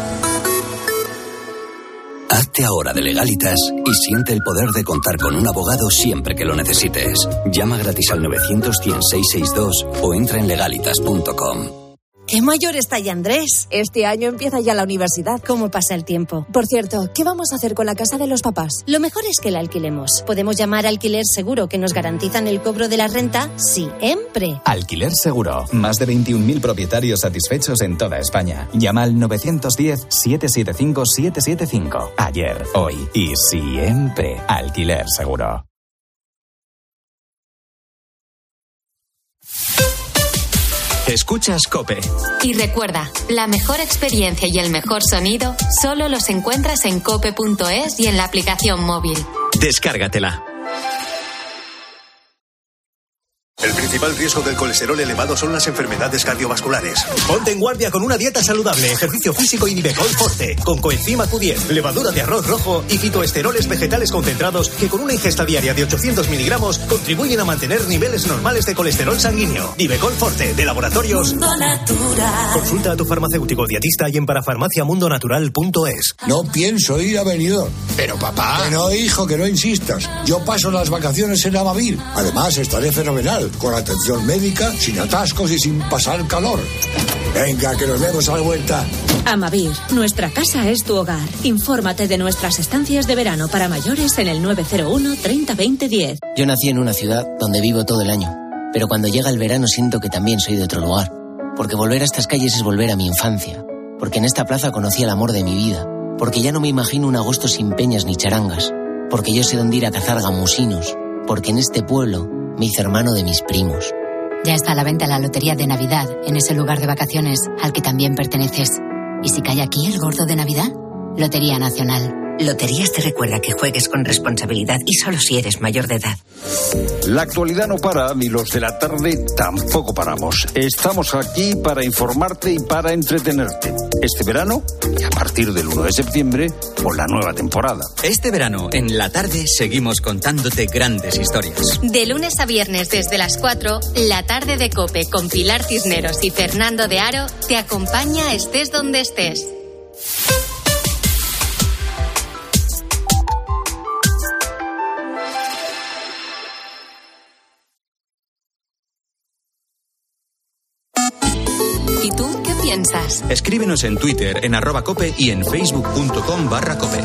Speaker 17: Hazte ahora de Legalitas y siente el poder de contar con un abogado siempre que lo necesites. Llama gratis al novecientos, cien, seiscientos sesenta y dos o entra en legalitas punto com.
Speaker 15: ¡Qué mayor está ya Andrés! Este año empieza ya la universidad.
Speaker 16: ¿Cómo pasa el tiempo? Por cierto, ¿qué vamos a hacer con la casa de los papás?
Speaker 15: Lo mejor es que la alquilemos. Podemos llamar a Alquiler Seguro, que nos garantizan el cobro de la renta siempre.
Speaker 18: Alquiler Seguro. Más de veintiún mil propietarios satisfechos en toda España. Llama al novecientos diez, setecientos setenta y cinco, setecientos setenta y cinco. Ayer, hoy y siempre. Alquiler Seguro.
Speaker 17: Escuchas COPE.
Speaker 2: Y recuerda, la mejor experiencia y el mejor sonido solo los encuentras en cope punto es y en la aplicación móvil.
Speaker 17: Descárgatela.
Speaker 19: El principal riesgo del colesterol elevado son las enfermedades cardiovasculares. Ponte en guardia con una dieta saludable, ejercicio físico y Nivecol Forte, con coenzima Q diez, levadura de arroz rojo y fitoesteroles vegetales concentrados que con una ingesta diaria de ochocientos miligramos contribuyen a mantener niveles normales de colesterol sanguíneo. Nivecol Forte, de Laboratorios Mundo Natural. Consulta a tu farmacéutico dietista y en parafarmacia mundo natural punto es.
Speaker 20: No pienso ir a Benidorm. Pero papá... Que no, hijo, que no insistas. Yo paso las vacaciones en Amavir. Además, estaré fenomenal, con atención médica, sin atascos y sin pasar calor. Venga, que nos vemos a la vuelta.
Speaker 15: Amavir, nuestra casa es tu hogar. Infórmate de nuestras estancias de verano para mayores en el nueve cero uno, treinta, veinte, diez.
Speaker 30: Yo nací en una ciudad donde vivo todo el año, pero cuando llega el verano siento que también soy de otro lugar, porque volver a estas calles es volver a mi infancia, porque en esta plaza conocí el amor de mi vida, porque ya no me imagino un agosto sin peñas ni charangas, porque yo sé dónde ir a cazar gamusinos, porque en este pueblo me hice hermano de mis primos.
Speaker 31: Ya está a la venta la lotería de Navidad en ese lugar de vacaciones al que también perteneces. ¿Y si cae aquí el gordo de Navidad? Lotería Nacional.
Speaker 4: Loterías te recuerda que juegues con responsabilidad y solo si eres mayor de edad.
Speaker 6: La actualidad no para, ni los de la tarde tampoco paramos. Estamos aquí para informarte y para entretenerte. Este verano y a partir del uno de septiembre con la nueva temporada.
Speaker 7: Este verano, en la tarde, seguimos contándote grandes historias.
Speaker 2: De lunes a viernes desde las cuatro, La Tarde de COPE con Pilar Cisneros y Fernando de Aro te acompaña estés donde estés. ¿Y tú qué piensas?
Speaker 7: Escríbenos en Twitter, en arroba cope y en facebook.com barra cope.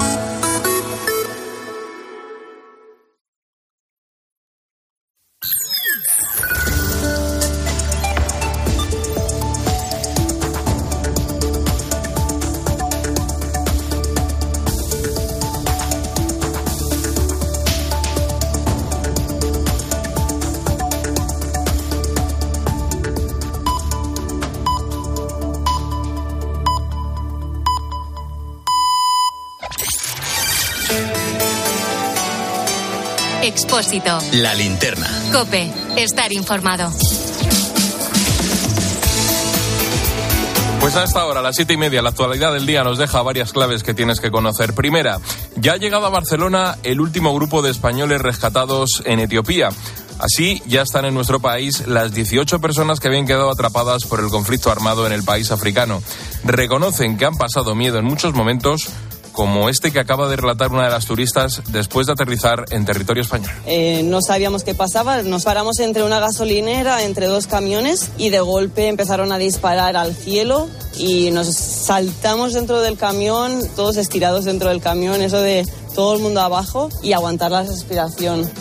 Speaker 2: Expósito.
Speaker 7: La linterna.
Speaker 2: COPE. Estar informado.
Speaker 1: Pues a esta hora, a las siete y media, la actualidad del día nos deja varias claves que tienes que conocer. Primera, ya ha llegado a Barcelona el último grupo de españoles rescatados en Etiopía. Así, ya están en nuestro país las dieciocho personas que habían quedado atrapadas por el conflicto armado en el país africano. Reconocen que han pasado miedo en muchos momentos, como este que acaba de relatar una de las turistas después de aterrizar en territorio español.
Speaker 21: Eh, no sabíamos qué pasaba, nos paramos entre una gasolinera, entre dos camiones, y de golpe empezaron a disparar al cielo y nos saltamos dentro del camión, todos estirados dentro del camión, eso de todo el mundo abajo y aguantar la respiración.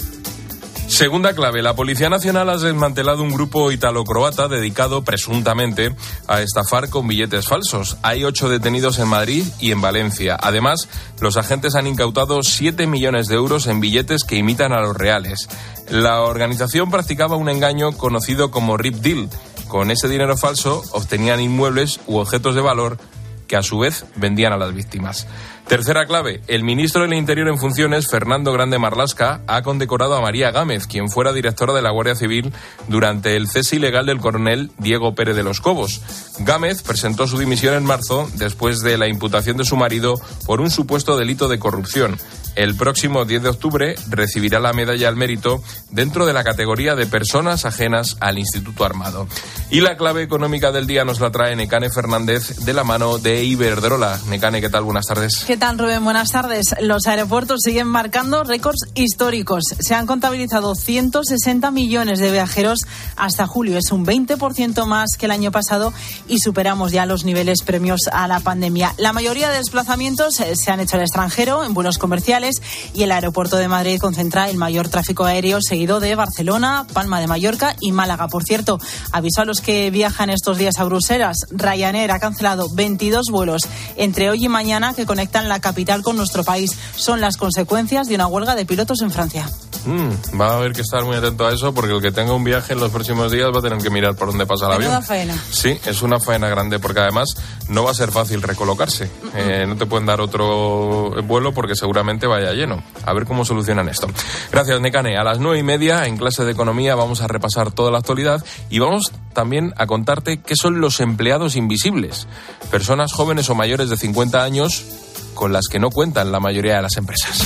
Speaker 1: Segunda clave, la Policía Nacional ha desmantelado un grupo italo-croata dedicado presuntamente a estafar con billetes falsos. Hay ocho detenidos en Madrid y en Valencia. Además, los agentes han incautado siete millones de euros en billetes que imitan a los reales. La organización practicaba un engaño conocido como Rip Deal. Con ese dinero falso obtenían inmuebles u objetos de valor que a su vez vendían a las víctimas. Tercera clave, el ministro del Interior en funciones, Fernando Grande Marlaska, ha condecorado a María Gámez, quien fuera directora de la Guardia Civil durante el cese ilegal del coronel Diego Pérez de los Cobos. Gámez presentó su dimisión en marzo después de la imputación de su marido por un supuesto delito de corrupción. El próximo diez de octubre recibirá la medalla al mérito dentro de la categoría de personas ajenas al Instituto Armado. Y la clave económica del día nos la trae Nekane Fernández de la mano de Iberdrola. Nekane, ¿qué tal? Buenas tardes.
Speaker 22: ¿Qué tal, Rubén? Buenas tardes. Los aeropuertos siguen marcando récords históricos. Se han contabilizado ciento sesenta millones de viajeros hasta julio. Es un veinte por ciento más que el año pasado y superamos ya los niveles premios a la pandemia. La mayoría de desplazamientos se han hecho al extranjero, en vuelos comerciales, y el aeropuerto de Madrid concentra el mayor tráfico aéreo, seguido de Barcelona, Palma de Mallorca y Málaga. Por cierto, aviso a los que viajan estos días a Bruselas. Ryanair ha cancelado veintidós vuelos entre hoy y mañana que conectan la capital con nuestro país. Son las consecuencias de una huelga de pilotos en Francia.
Speaker 1: Mm, va a haber que estar muy atento a eso, porque el que tenga un viaje en los próximos días va a tener que mirar por dónde pasa el avión.
Speaker 22: Menuda faena.
Speaker 1: Sí, es una faena grande, porque además no va a ser fácil recolocarse. Uh-uh. Eh, no te pueden dar otro vuelo porque seguramente vaya lleno. A ver cómo solucionan esto. Gracias, Nekane. A las nueve y media, en clase de economía, vamos a repasar toda la actualidad y vamos también a contarte qué son los empleados invisibles. Personas jóvenes o mayores de cincuenta años con las que no cuentan la mayoría de las empresas.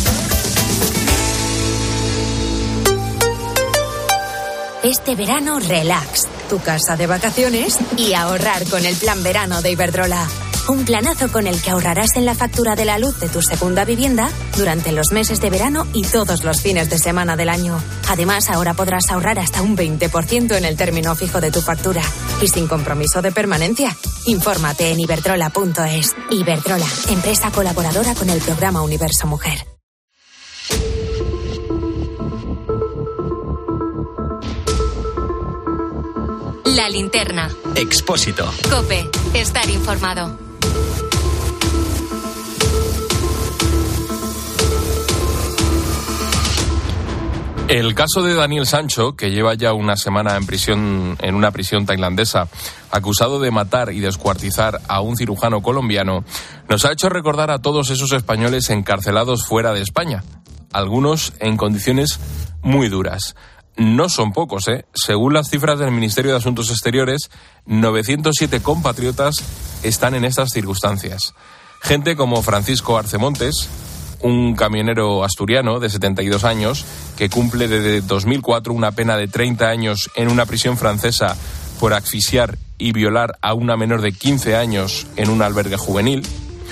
Speaker 4: Este verano, relax, tu casa de vacaciones y ahorrar con el plan verano de Iberdrola. Un planazo con el que ahorrarás en la factura de la luz de tu segunda vivienda durante los meses de verano y todos los fines de semana del año. Además, ahora podrás ahorrar hasta un veinte por ciento en el término fijo de tu factura y sin compromiso de permanencia. Infórmate en iberdrola punto es. Iberdrola, empresa colaboradora con el programa Universo Mujer.
Speaker 2: La linterna.
Speaker 7: Expósito.
Speaker 2: COPE. Estar informado.
Speaker 1: El caso de Daniel Sancho, que lleva ya una semana en prisión, en una prisión tailandesa, acusado de matar y descuartizar a un cirujano colombiano, nos ha hecho recordar a todos esos españoles encarcelados fuera de España, algunos en condiciones muy duras. No son pocos, ¿eh? Según las cifras del Ministerio de Asuntos Exteriores, novecientos siete compatriotas están en estas circunstancias. Gente como Francisco Arcemontes, un camionero asturiano de setenta y dos años que cumple desde dos mil cuatro una pena de treinta años en una prisión francesa por asfixiar y violar a una menor de quince años en un albergue juvenil.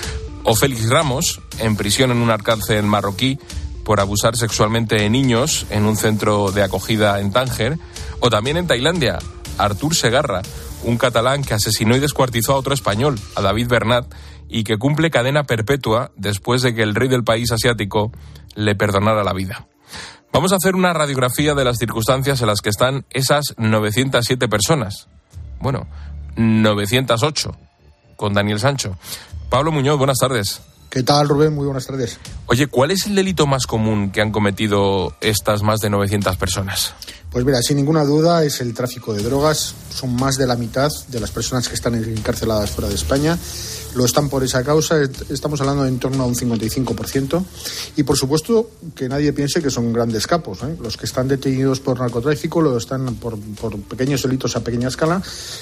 Speaker 1: O Félix Ramos, en prisión en una cárcel marroquí por abusar sexualmente de niños en un centro de acogida en Tánger. O también en Tailandia, Artur Segarra, un catalán que asesinó y descuartizó a otro español, a David Bernat, y que cumple cadena perpetua después de que el rey del país asiático le perdonara la vida. Vamos a hacer una radiografía de las circunstancias en las que están esas novecientas siete personas. Bueno, novecientas ocho, con Daniel Sancho. Pablo Muñoz, buenas tardes.
Speaker 5: ¿Qué tal, Rubén? Muy buenas tardes.
Speaker 1: Oye, ¿cuál es el delito más común que han cometido estas más de novecientas personas?
Speaker 5: Pues mira, sin ninguna duda es el tráfico de drogas. Son más de la mitad de las personas que están encarceladas fuera de España. Lo están por esa causa, estamos hablando de en torno a un cincuenta y cinco por ciento. Y por supuesto que nadie piense que son grandes capos, ¿eh? Los que están detenidos por narcotráfico lo están por, por pequeños delitos a pequeña escala.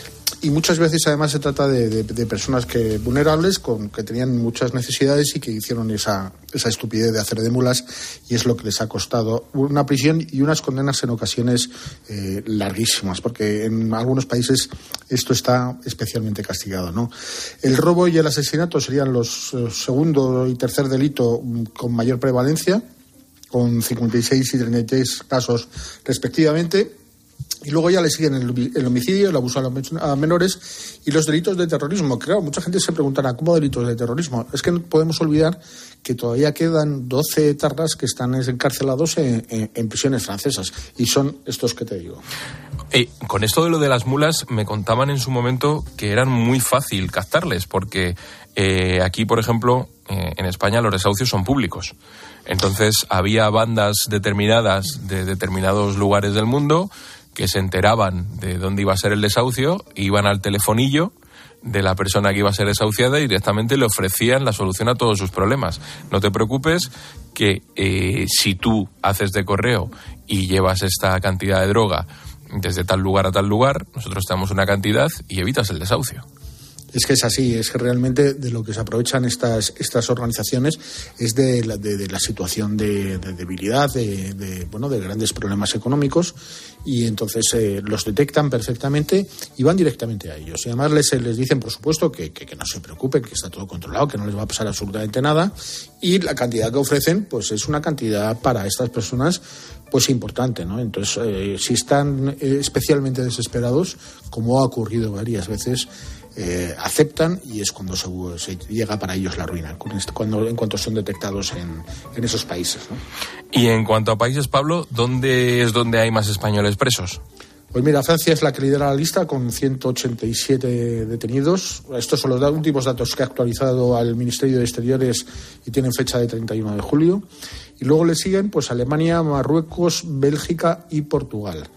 Speaker 5: Y muchas veces además se trata de, de, de personas que vulnerables, con, que tenían muchas necesidades y que hicieron esa, esa estupidez de hacer de mulas, y es lo que les ha costado una prisión y unas condenas en ocasiones eh, larguísimas, porque en algunos países esto está especialmente castigado, ¿no? El robo y el asesinato serían los eh, segundo y tercer delito con mayor prevalencia, con cincuenta y seis y treinta y tres casos respectivamente. Y luego ya le siguen el, el homicidio, el abuso a menores y los delitos de terrorismo. Claro, mucha gente se preguntará, ¿cómo delitos de terrorismo? Es que no podemos olvidar que todavía quedan doce etarras que están encarcelados en, en, en prisiones francesas. Y son estos que te digo.
Speaker 1: Eh, con esto de lo de las mulas, me contaban en su momento que eran muy fácil captarles, porque eh, aquí, por ejemplo, eh, en España los desahucios son públicos. Entonces había bandas determinadas de determinados lugares del mundo que se enteraban de dónde iba a ser el desahucio, iban al telefonillo de la persona que iba a ser desahuciada y directamente le ofrecían la solución a todos sus problemas. No te preocupes que eh, si tú haces de correo y llevas esta cantidad de droga desde tal lugar a tal lugar, nosotros te damos una cantidad y evitas el desahucio.
Speaker 5: Es que es así, es que realmente de lo que se aprovechan estas estas organizaciones es de la, de, de la situación de, de debilidad, de, de bueno de grandes problemas económicos, y entonces eh, los detectan perfectamente y van directamente a ellos. Y además les, les dicen, por supuesto, que, que, que no se preocupen, que está todo controlado, que no les va a pasar absolutamente nada, y la cantidad que ofrecen pues es una cantidad para estas personas pues importante, ¿no? Entonces, eh, si están eh, especialmente desesperados, como ha ocurrido varias veces, Eh, aceptan, y es cuando se, se llega para ellos la ruina, cuando, en cuanto son detectados en, en esos países, ¿no?
Speaker 1: Y en cuanto a países, Pablo, ¿dónde es donde hay más españoles presos?
Speaker 5: Pues mira, Francia es la que lidera la lista con ciento ochenta y siete detenidos. Estos son los últimos datos que ha actualizado al Ministerio de Exteriores y tienen fecha de treinta y uno de julio. Y luego le siguen pues Alemania, Marruecos, Bélgica y Portugal.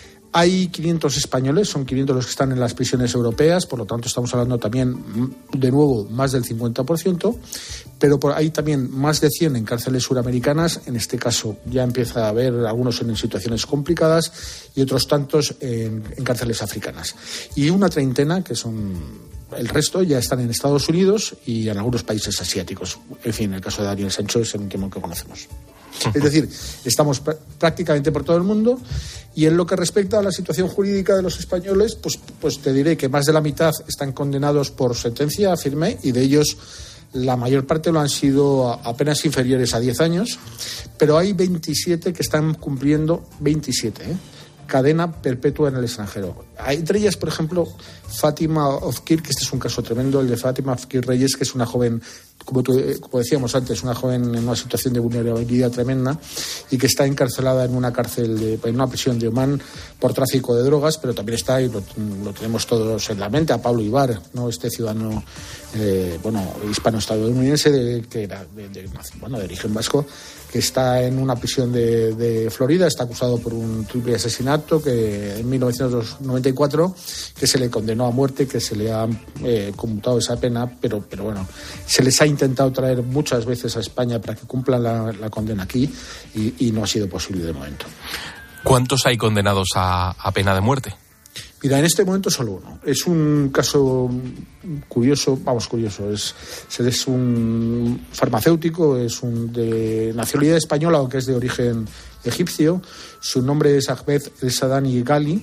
Speaker 5: Hay quinientos españoles, son quinientos los que están en las prisiones europeas, por lo tanto estamos hablando también, de nuevo, más del cincuenta por ciento, pero por hay también más de cien en cárceles suramericanas. En este caso ya empieza a haber algunos en situaciones complicadas y otros tantos en, en cárceles africanas. Y una treintena, que son el resto, ya están en Estados Unidos y en algunos países asiáticos. En fin, el caso de Daniel Sancho es el último que conocemos. Es decir, estamos pr- prácticamente por todo el mundo. Y en lo que respecta a la situación jurídica de los españoles, pues, pues te diré que más de la mitad están condenados por sentencia firme, y de ellos la mayor parte lo han sido apenas inferiores a diez años, pero hay veintisiete que están cumpliendo, veintisiete, ¿eh? cadena perpetua en el extranjero. Entre ellas, por ejemplo, Fátima Ozkir, que este es un caso tremendo, el de Fátima Ozkir Reyes, que es una joven, como, tú, como decíamos antes, una joven en una situación de vulnerabilidad tremenda y que está encarcelada en una cárcel, de, en una prisión de Omán por tráfico de drogas, pero también está, y lo, lo tenemos todos en la mente, a Pablo Ibar, ¿no? Este ciudadano eh, bueno, hispano-estadounidense de, que era de, de, bueno, de origen vasco, que está en una prisión de, de Florida, está acusado por un triple asesinato que en mil novecientos noventa y cuatro, que se le condenó a muerte, que se le ha eh, conmutado esa pena, pero, pero bueno, se les ha intentado traer muchas veces a España para que cumplan la, la condena aquí y, y no ha sido posible de momento.
Speaker 1: ¿Cuántos hay condenados a, a pena de muerte?
Speaker 5: Mira, en este momento solo uno. Es un caso curioso, vamos, curioso. Es, es un farmacéutico, es un de nacionalidad española, aunque es de origen egipcio. Su nombre es Ahmed El Sadani Ghali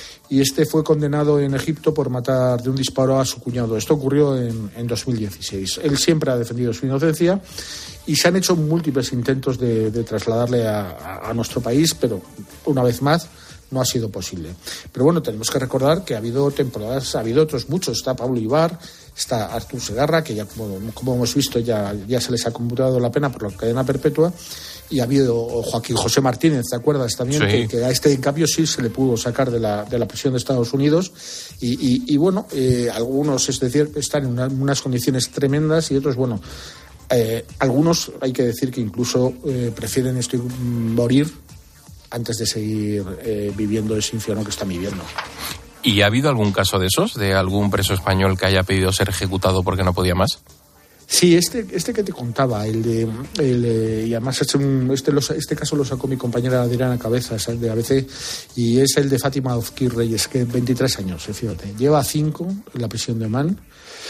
Speaker 5: y este fue condenado en Egipto por matar de un disparo a su cuñado. Esto ocurrió en, en dos mil dieciséis. Él siempre ha defendido su inocencia y se han hecho múltiples intentos de, de trasladarle a, a, a nuestro país, pero una vez más no ha sido posible. Pero bueno, tenemos que recordar que ha habido temporadas, ha habido otros muchos. Está Pablo Ibar, está Artur Segarra, que ya como, como hemos visto ya, ya se les ha computado la pena por la cadena perpetua, y ha habido Joaquín José Martínez, ¿te acuerdas también? Sí. Que, que a este en cambio sí se le pudo sacar de la, de la prisión de Estados Unidos y, y, y bueno, eh, algunos, es decir, están en una, unas condiciones tremendas y otros, bueno, eh, algunos hay que decir que incluso eh, prefieren esto, morir antes de seguir eh, viviendo ese infierno que están viviendo.
Speaker 1: ¿Y ha habido algún caso de esos, de algún preso español que haya pedido ser ejecutado porque no podía más?
Speaker 5: Sí, este, este que te contaba, el de, el, eh, y además este, este, este caso lo sacó mi compañera Adriana Cabezas de A B C, y es el de Fátima Ozkir Reyes, que veintitrés años, fíjate, lleva cinco en la prisión de Omán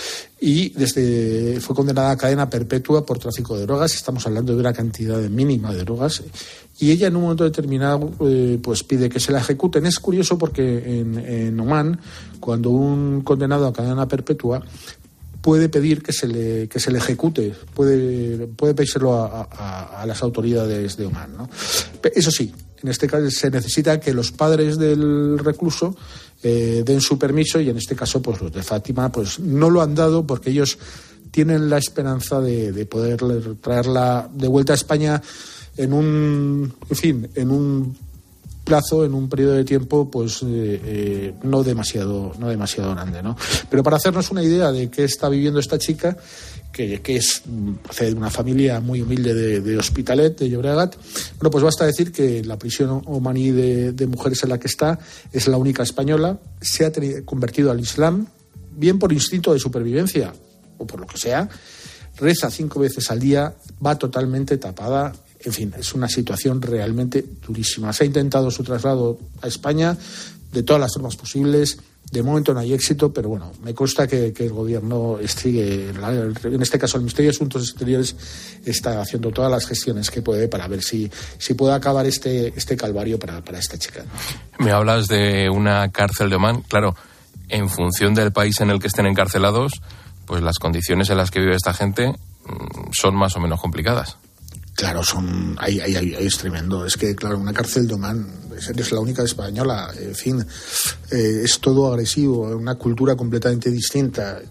Speaker 5: y desde fue condenada a cadena perpetua por tráfico de drogas. Estamos hablando de una cantidad mínima de drogas, y ella en un momento determinado eh, pues pide que se la ejecuten. Es curioso porque en, en Omán, cuando un condenado a cadena perpetua puede pedir que se le que se le ejecute, puede puede pedírselo a, a, a las autoridades de Omán, ¿no? Eso sí, en este caso se necesita que los padres del recluso eh, den su permiso, y en este caso pues los de Fátima pues no lo han dado, porque ellos tienen la esperanza de, de poder traerla de vuelta a España en un en fin en un plazo, en un periodo de tiempo pues eh, eh, no demasiado no demasiado grande, ¿no? Pero para hacernos una idea de qué está viviendo esta chica, que, que es de una familia muy humilde de, de Hospitalet, de Llobregat, bueno, pues basta decir que la prisión omaní de, de mujeres en la que está es la única española. Se ha tenido, convertido al Islam, bien por instinto de supervivencia o por lo que sea, reza cinco veces al día, va totalmente tapada. En fin, es una situación realmente durísima. Se ha intentado su traslado a España de todas las formas posibles. De momento no hay éxito, pero bueno, me consta que, que el gobierno sigue, en este caso el Ministerio de Asuntos Exteriores está haciendo todas las gestiones que puede para ver si, si puede acabar este, este calvario para, para esta chica.
Speaker 1: Me hablas de una cárcel de Omán. Claro, en función del país en el que estén encarcelados, pues las condiciones en las que vive esta gente son más o menos complicadas.
Speaker 5: Claro, son ahí, ahí, ahí es tremendo. Es que, claro, una cárcel de Omán es la única española. En fin, eh, es todo agresivo, una cultura completamente distinta.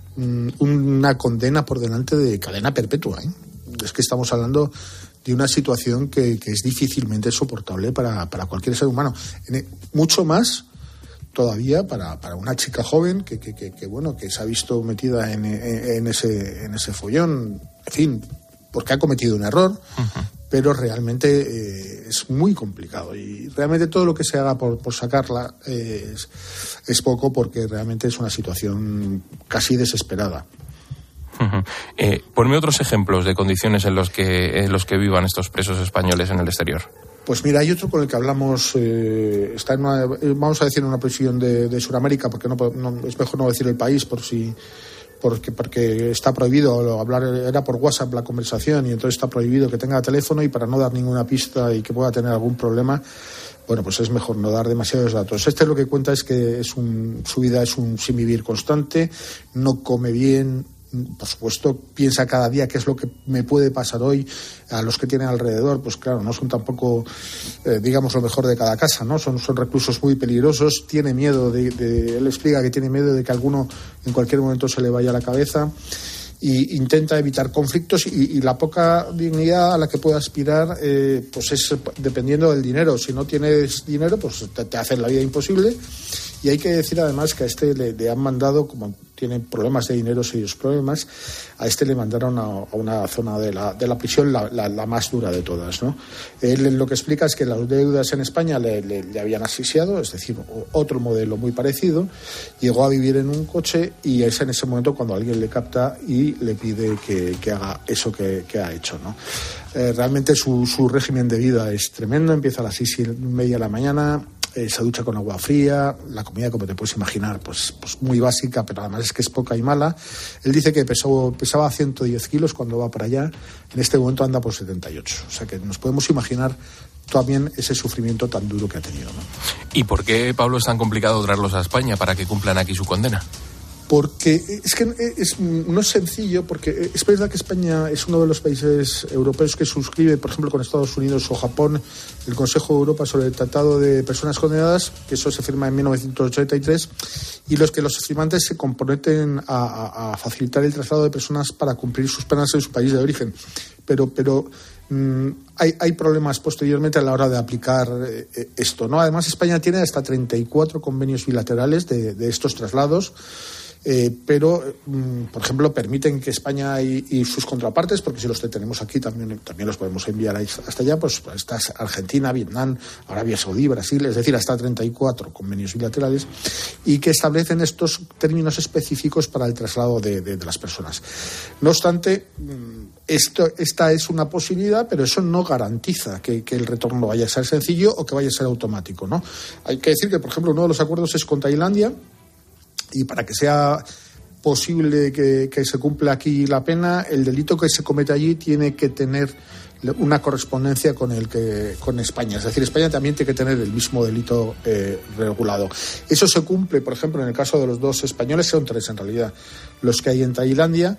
Speaker 5: Una condena por delante de cadena perpetua, ¿eh? Es que estamos hablando de una situación que, que es difícilmente soportable para, para cualquier ser humano. Mucho más todavía para, para una chica joven que, que, que, que, bueno, que se ha visto metida en, en, en, ese, en ese follón. En fin, porque ha cometido un error, uh-huh. pero realmente eh, es muy complicado, y realmente todo lo que se haga por, por sacarla eh, es, es poco, porque realmente es una situación casi desesperada.
Speaker 1: Uh-huh. Eh, ponme otros ejemplos de condiciones en los que en los que vivan estos presos españoles en el exterior.
Speaker 5: Pues mira, hay otro con el que hablamos, eh, está en una, vamos a decir, en una prisión de, de Sudamérica, porque no, no, es mejor no decir el país por si... Porque, porque está prohibido hablar, era por WhatsApp la conversación, y entonces está prohibido que tenga teléfono, y para no dar ninguna pista y que pueda tener algún problema, bueno, pues es mejor no dar demasiados datos. Este lo que cuenta es que es un, su vida es un sin vivir constante, no come bien, por supuesto, piensa cada día qué es lo que me puede pasar hoy. A los que tienen alrededor, pues claro, no son tampoco, eh, digamos, lo mejor de cada casa, ¿no? Son, son reclusos muy peligrosos, tiene miedo de, de... Él explica que tiene miedo de que alguno en cualquier momento se le vaya a la cabeza, y intenta evitar conflictos, y, y la poca dignidad a la que puede aspirar, eh, pues es dependiendo del dinero. Si no tienes dinero, pues te, te hacen la vida imposible. Y hay que decir además que a este le, le han mandado, como tiene problemas de dinero, serios problemas, a este le mandaron a, a una zona de la, de la prisión la, la, la más dura de todas, ¿no? Él lo que explica es que las deudas en España le, le, le habían asfixiado, es decir, otro modelo muy parecido. Llegó a vivir en un coche, y es en ese momento cuando alguien le capta y le pide que, que haga eso que, que ha hecho, ¿no? Eh, realmente su, su régimen de vida es tremendo. Empieza a las seis y media de la mañana, eh, se ducha con agua fría, la comida, como te puedes imaginar, pues, pues muy básica, pero además es que es poca y mala. Él dice que pesó, pesaba ciento diez kilos cuando va para allá, en este momento anda por setenta y ocho, o sea que nos podemos imaginar también ese sufrimiento tan duro que ha tenido, ¿no?
Speaker 1: ¿Y por qué, Pablo, es tan complicado traerlos a España para que cumplan aquí su condena?
Speaker 5: Porque es que es, no es sencillo, porque es verdad que España es uno de los países europeos que suscribe, por ejemplo, con Estados Unidos o Japón, el Consejo de Europa sobre el Tratado de Personas Condenadas, que eso se firma en mil novecientos ochenta y tres, y los que los firmantes se comprometen a, a, a facilitar el traslado de personas para cumplir sus penas en su país de origen. Pero, pero mmm, hay, hay problemas posteriormente a la hora de aplicar eh, esto, ¿no? Además, España tiene hasta treinta y cuatro convenios bilaterales de, de estos traslados. Eh, pero, mm, por ejemplo, permiten que España y, y sus contrapartes, porque si los tenemos aquí también, también los podemos enviar hasta allá, pues hasta Argentina, Vietnam, Arabia Saudí, Brasil, es decir, hasta treinta y cuatro convenios bilaterales, y que establecen estos términos específicos para el traslado de, de, de las personas. No obstante, esto, esta es una posibilidad, pero eso no garantiza que, que el retorno vaya a ser sencillo o que vaya a ser automático, ¿no? Hay que decir que, por ejemplo, uno de los acuerdos es con Tailandia, y para que sea posible que, que se cumpla aquí la pena, el delito que se comete allí tiene que tener una correspondencia con el que con España. Es decir, España también tiene que tener el mismo delito eh, regulado. Eso se cumple, por ejemplo, en el caso de los dos españoles, son tres en realidad los que hay en Tailandia.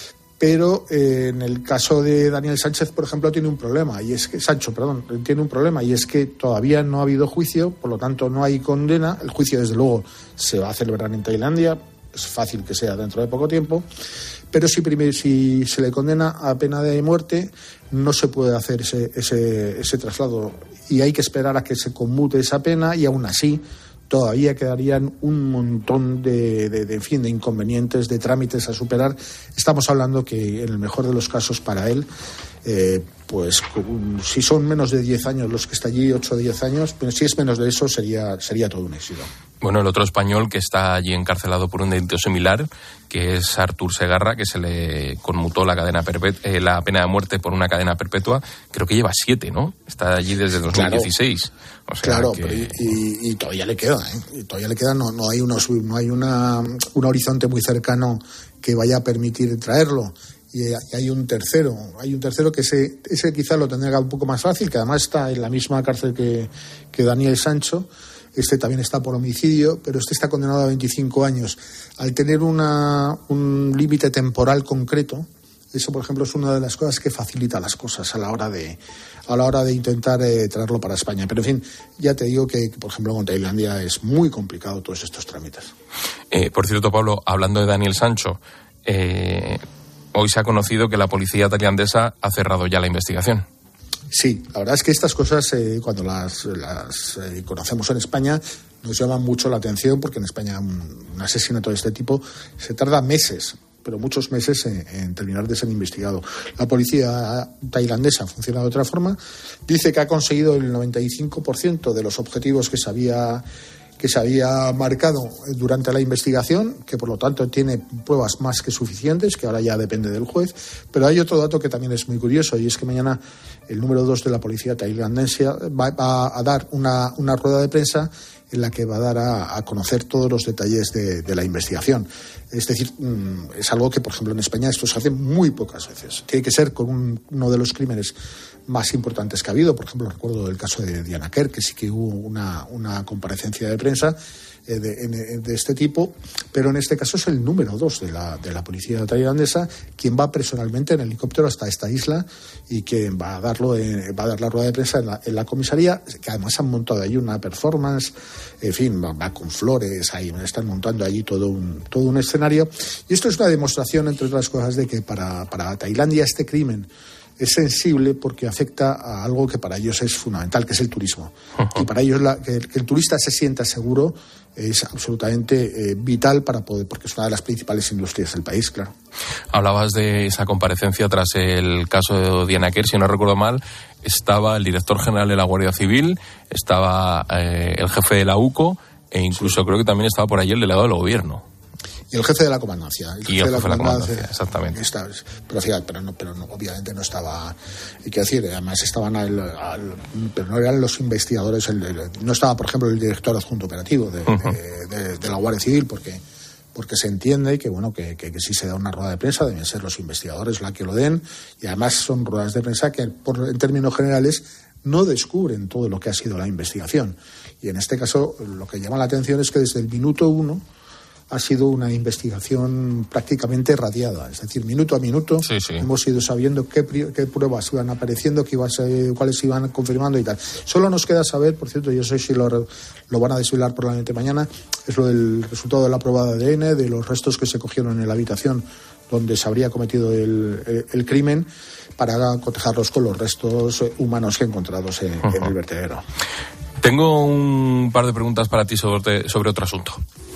Speaker 5: Pero eh, en el caso de Daniel Sánchez, por ejemplo, tiene un problema, y es que Sancho, perdón, tiene un problema, y es que todavía no ha habido juicio, por lo tanto no hay condena. El juicio, desde luego, se va a celebrar en Tailandia, es fácil que sea dentro de poco tiempo, pero si, primero, si se le condena a pena de muerte, no se puede hacer ese, ese, ese traslado, y hay que esperar a que se conmute esa pena, y aún así todavía quedarían un montón de, de, de, en fin, de inconvenientes, de trámites a superar. Estamos hablando que, en el mejor de los casos para él, eh, pues si son menos de diez años los que está allí, ocho o diez años, pero si es menos de eso sería, sería todo un éxito.
Speaker 1: Bueno, el otro español que está allí encarcelado por un delito similar, que es Artur Segarra, que se le conmutó la cadena perpet- eh, la pena de muerte por una cadena perpetua, creo que lleva siete, ¿no? Está allí desde dos mil dieciséis.
Speaker 5: Claro.
Speaker 1: O sea
Speaker 5: claro,
Speaker 1: que...
Speaker 5: pero y, y, y todavía le queda, ¿eh? Y todavía le queda, no, no hay, unos, no hay una, un horizonte muy cercano que vaya a permitir traerlo. Y hay un tercero, hay un tercero que ese, ese quizá lo tendrá un poco más fácil, que además está en la misma cárcel que, que Daniel Sancho. Este también está por homicidio, pero este está condenado a veinticinco años. Al tener una, un límite temporal concreto, eso, por ejemplo, es una de las cosas que facilita las cosas a la hora de, a la hora de intentar eh, traerlo para España. Pero, en fin, ya te digo que, por ejemplo, con Tailandia es muy complicado todos estos trámites.
Speaker 1: Eh, por cierto, Pablo, hablando de Daniel Sancho, eh, hoy se ha conocido que la policía tailandesa ha cerrado ya la investigación.
Speaker 5: Sí, la verdad es que estas cosas, eh, cuando las, las eh, conocemos en España, nos llaman mucho la atención, porque en España un, un asesinato de este tipo se tarda meses, pero muchos meses en, en terminar de ser investigado. La policía tailandesa funciona de otra forma. Dice que ha conseguido el noventa y cinco por ciento de los objetivos que se había que se había marcado durante la investigación, que por lo tanto tiene pruebas más que suficientes, que ahora ya depende del juez. Pero hay otro dato que también es muy curioso, y es que mañana el número dos de la policía tailandesa va, va a dar una, una rueda de prensa en en la que va a dar a, a conocer todos los detalles de, de la investigación. Es decir, es algo que, por ejemplo, en España esto se hace muy pocas veces. Tiene que ser con un, uno de los crímenes más importantes que ha habido. Por ejemplo, recuerdo el caso de Diana Kerr, que sí que hubo una, una comparecencia de prensa eh, de, de, de este tipo, pero en este caso es el número dos de la, de la policía tailandesa quien va personalmente en helicóptero hasta esta isla y quien va a darlo en, va a dar la rueda de prensa en la, en la comisaría, que además han montado allí una performance, en fin, va, va con flores, ahí están montando allí todo un, todo un escenario. Y esto es una demostración, entre otras cosas, de que para, para Tailandia este crimen es sensible porque afecta a algo que para ellos es fundamental, que es el turismo. Uh-huh. Y para ellos la, que, que el turista se sienta seguro es absolutamente eh, vital para poder, porque es una de las principales industrias del país, claro.
Speaker 1: Hablabas de esa comparecencia tras el caso de Diana Kerr, si no recuerdo mal, estaba el director general de la Guardia Civil, estaba eh, el jefe de la U C O e incluso sí. creo que también estaba por allí el delegado del gobierno.
Speaker 5: Y el jefe de la comandancia. El jefe,
Speaker 1: y el
Speaker 5: de, la
Speaker 1: jefe de la comandancia, exactamente.
Speaker 5: Está, pero fíjate, pero, no, pero no, obviamente no estaba, hay que decir, además estaban al, al, pero no eran los investigadores, el, el, no estaba, por ejemplo, el director adjunto operativo de, uh-huh. de, de, de la Guardia Civil, porque porque se entiende que bueno que, que, que si se da una rueda de prensa deben ser los investigadores la que lo den, y además son ruedas de prensa que por, en términos generales no descubren todo lo que ha sido la investigación. Y en este caso lo que llama la atención es que desde el minuto uno ha sido una investigación prácticamente radiada, es decir, minuto a minuto sí, sí. hemos ido sabiendo qué, qué pruebas iban apareciendo, qué iba a ser, cuáles iban confirmando y tal. Solo nos queda saber, por cierto, yo sé si lo, lo van a desvelar probablemente mañana, es lo del resultado de la prueba de A D N, de los restos que se cogieron en la habitación donde se habría cometido el, el, el crimen, para cotejarlos con los restos humanos encontrados en, uh-huh. en el vertedero.
Speaker 1: Tengo un par de preguntas para ti sobre, sobre otro asunto.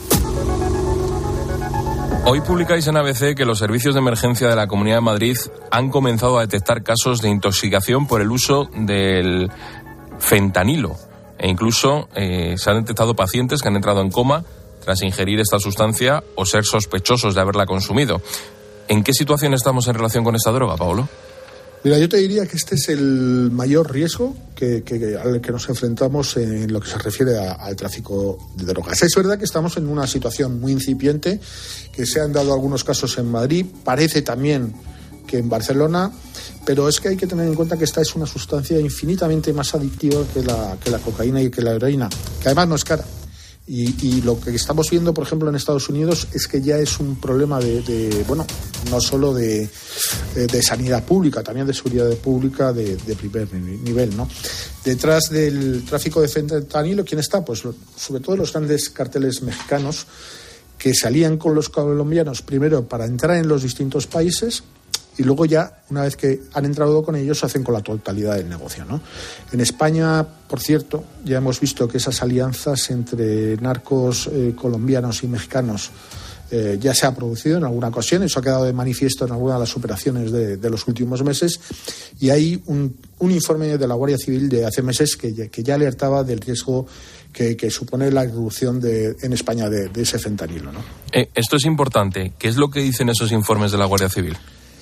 Speaker 1: Hoy publicáis en A B C que los servicios de emergencia de la Comunidad de Madrid han comenzado a detectar casos de intoxicación por el uso del fentanilo. E incluso eh, se han detectado pacientes que han entrado en coma tras ingerir esta sustancia o ser sospechosos de haberla consumido. ¿En qué situación estamos en relación con esta droga, Pablo?
Speaker 5: Mira, yo te diría que este es el mayor riesgo que, que, al que nos enfrentamos en lo que se refiere a, al tráfico de drogas. Es verdad que estamos en una situación muy incipiente, que se han dado algunos casos en Madrid, parece también que en Barcelona, pero es que hay que tener en cuenta que esta es una sustancia infinitamente más adictiva que la, que la cocaína y que la heroína, que además no es cara. Y, y lo que estamos viendo, por ejemplo, en Estados Unidos es que ya es un problema de, de bueno, no solo de, de, de sanidad pública, también de seguridad pública de, de primer nivel, ¿no? Detrás del tráfico de fentanilo, ¿quién está? Pues sobre todo los grandes carteles mexicanos que se alían con los colombianos primero para entrar en los distintos países y luego ya, una vez que han entrado con ellos, se hacen con la totalidad del negocio, ¿no? En España, por cierto, ya hemos visto que esas alianzas entre narcos eh, colombianos y mexicanos eh, ya se ha producido en alguna ocasión. Eso ha quedado de manifiesto en alguna de las operaciones de, de los últimos meses. Y hay un, un informe de la Guardia Civil de hace meses que ya, que ya alertaba del riesgo que, que supone la irrupción de, en España de, de ese fentanilo, ¿no?
Speaker 1: Eh, esto es importante. ¿Qué es lo que dicen esos informes de la Guardia Civil?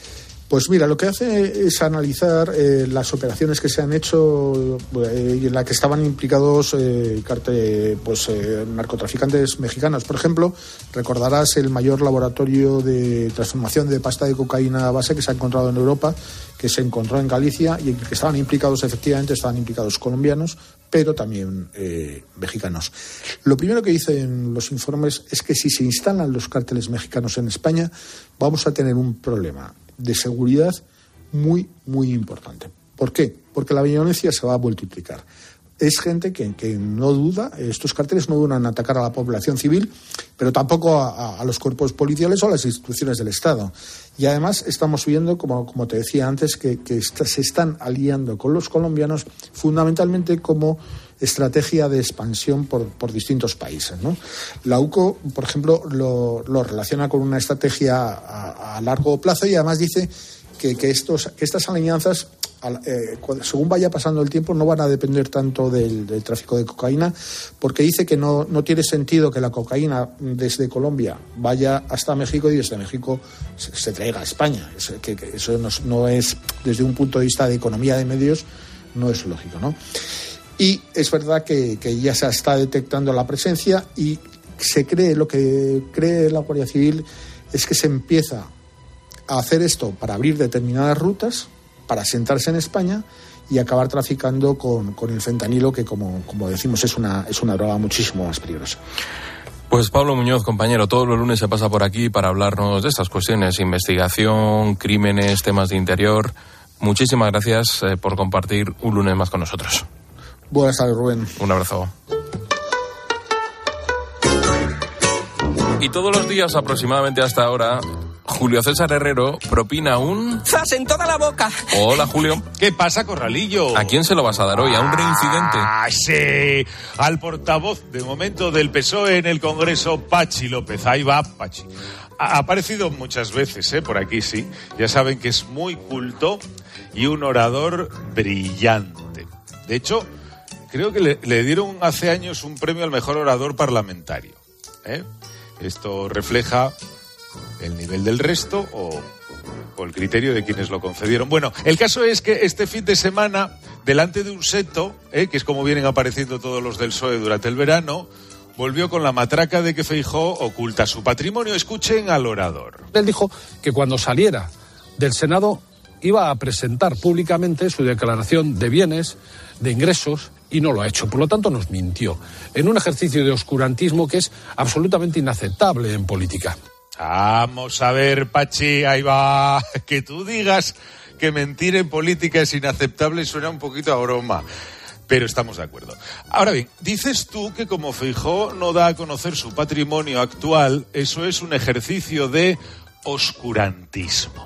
Speaker 5: Pues mira, lo que hace es analizar eh, las operaciones que se han hecho eh, y en las que estaban implicados eh, carte, pues, eh, narcotraficantes mexicanos. Por ejemplo, recordarás el mayor laboratorio de transformación de pasta de cocaína base que se ha encontrado en Europa, que se encontró en Galicia y en que estaban implicados, efectivamente, estaban implicados colombianos, pero también eh, mexicanos. Lo primero que dicen los informes es que si se instalan los cárteles mexicanos en España, vamos a tener un problema de seguridad muy, muy importante. ¿Por qué? Porque la violencia se va a multiplicar. Es gente que, que no duda, estos cárteles no dudan en atacar a la población civil, pero tampoco a, a los cuerpos policiales o a las instituciones del Estado. Y además estamos viendo, como, como te decía antes, que, que está, se están aliando con los colombianos fundamentalmente como estrategia de expansión por, por distintos países, ¿no? La U C O, por ejemplo, lo, lo relaciona con una estrategia a, a largo plazo y además dice que, que, estos, que estas alianzas, eh, según vaya pasando el tiempo, no van a depender tanto del, del tráfico de cocaína, porque dice que no, no tiene sentido que la cocaína desde Colombia vaya hasta México y desde México se, se traiga a España. Es, que, que eso no, no es, desde un punto de vista de economía de medios, no es lógico, ¿no? Y es verdad que, que ya se está detectando la presencia y se cree, lo que cree la Guardia Civil es que se empieza a hacer esto para abrir determinadas rutas, para sentarse en España y acabar traficando con, con el fentanilo, que como, como decimos es una, es una droga muchísimo más peligrosa.
Speaker 1: Pues Pablo Muñoz, compañero, todos los lunes se pasa por aquí para hablarnos de estas cuestiones, investigación, crímenes, temas de interior. Muchísimas gracias eh, por compartir un lunes más con nosotros.
Speaker 5: Buenas tardes, Rubén.
Speaker 1: Un abrazo. Y todos los días, aproximadamente hasta ahora, Julio César Herrero propina un...
Speaker 8: ¡zas en toda la boca!
Speaker 1: Hola, Julio.
Speaker 9: ¿Qué pasa, Corralillo?
Speaker 1: ¿A quién se lo vas a dar hoy? ¿A un reincidente?
Speaker 9: Ah, sí. Al portavoz, de momento, del P S O E en el Congreso, Pachi López. Ahí va, Pachi. Ha aparecido muchas veces, ¿eh? Por aquí, sí. Ya saben que es muy culto y un orador brillante. De hecho, creo que le, le dieron hace años un premio al mejor orador parlamentario, ¿eh? Esto refleja el nivel del resto o, o el criterio de quienes lo concedieron. Bueno, el caso es que este fin de semana, delante de un seto, ¿eh? que es como vienen apareciendo todos los del P S O E durante el verano, volvió con la matraca de que Feijóo oculta su patrimonio. Escuchen al orador.
Speaker 10: Él dijo que cuando saliera del Senado iba a presentar públicamente su declaración de bienes, de ingresos, y no lo ha hecho. Por lo tanto, nos mintió en un ejercicio de oscurantismo que es absolutamente inaceptable en política.
Speaker 9: Vamos a ver, Pachi, ahí va. Que tú digas que mentir en política es inaceptable suena un poquito a broma, pero estamos de acuerdo. Ahora bien, dices tú que como Feijóo no da a conocer su patrimonio actual, eso es un ejercicio de oscurantismo.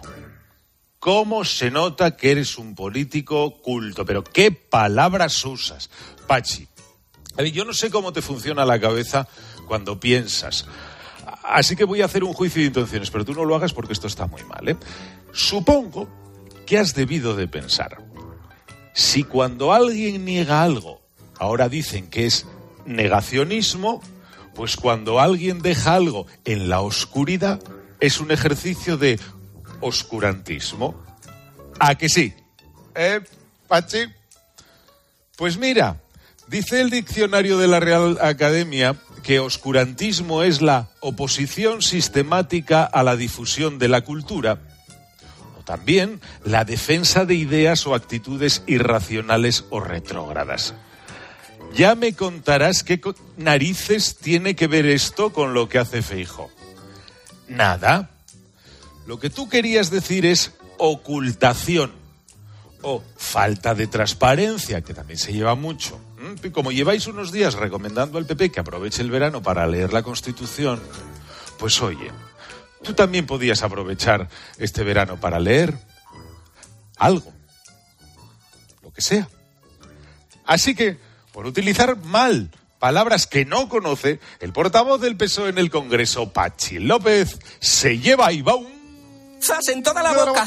Speaker 9: ¿Cómo se nota que eres un político culto? Pero ¿qué palabras usas, Pachi? A ver, yo no sé cómo te funciona la cabeza cuando piensas. Así que voy a hacer un juicio de intenciones, pero tú no lo hagas porque esto está muy mal, ¿eh? Supongo que has debido de pensar. Si cuando alguien niega algo, ahora dicen que es negacionismo, pues cuando alguien deja algo en la oscuridad, es un ejercicio de oscurantismo. ¿A que sí? ¿Eh, Pachi? Pues mira, dice el diccionario de la Real Academia que oscurantismo es la oposición sistemática a la difusión de la cultura, o también la defensa de ideas o actitudes irracionales o retrógradas. Ya me contarás qué narices tiene que ver esto con lo que hace Feijóo. Nada. Lo que tú querías decir es ocultación o falta de transparencia, que también se lleva mucho. ¿Mm? Como lleváis unos días recomendando al P P que aproveche el verano para leer la Constitución, pues oye, tú también podías aprovechar este verano para leer algo, lo que sea. Así que, por utilizar mal palabras que no conoce, el portavoz del P S O E en el Congreso, Pachi López, se lleva y va un...
Speaker 8: ¡zas en toda la boca!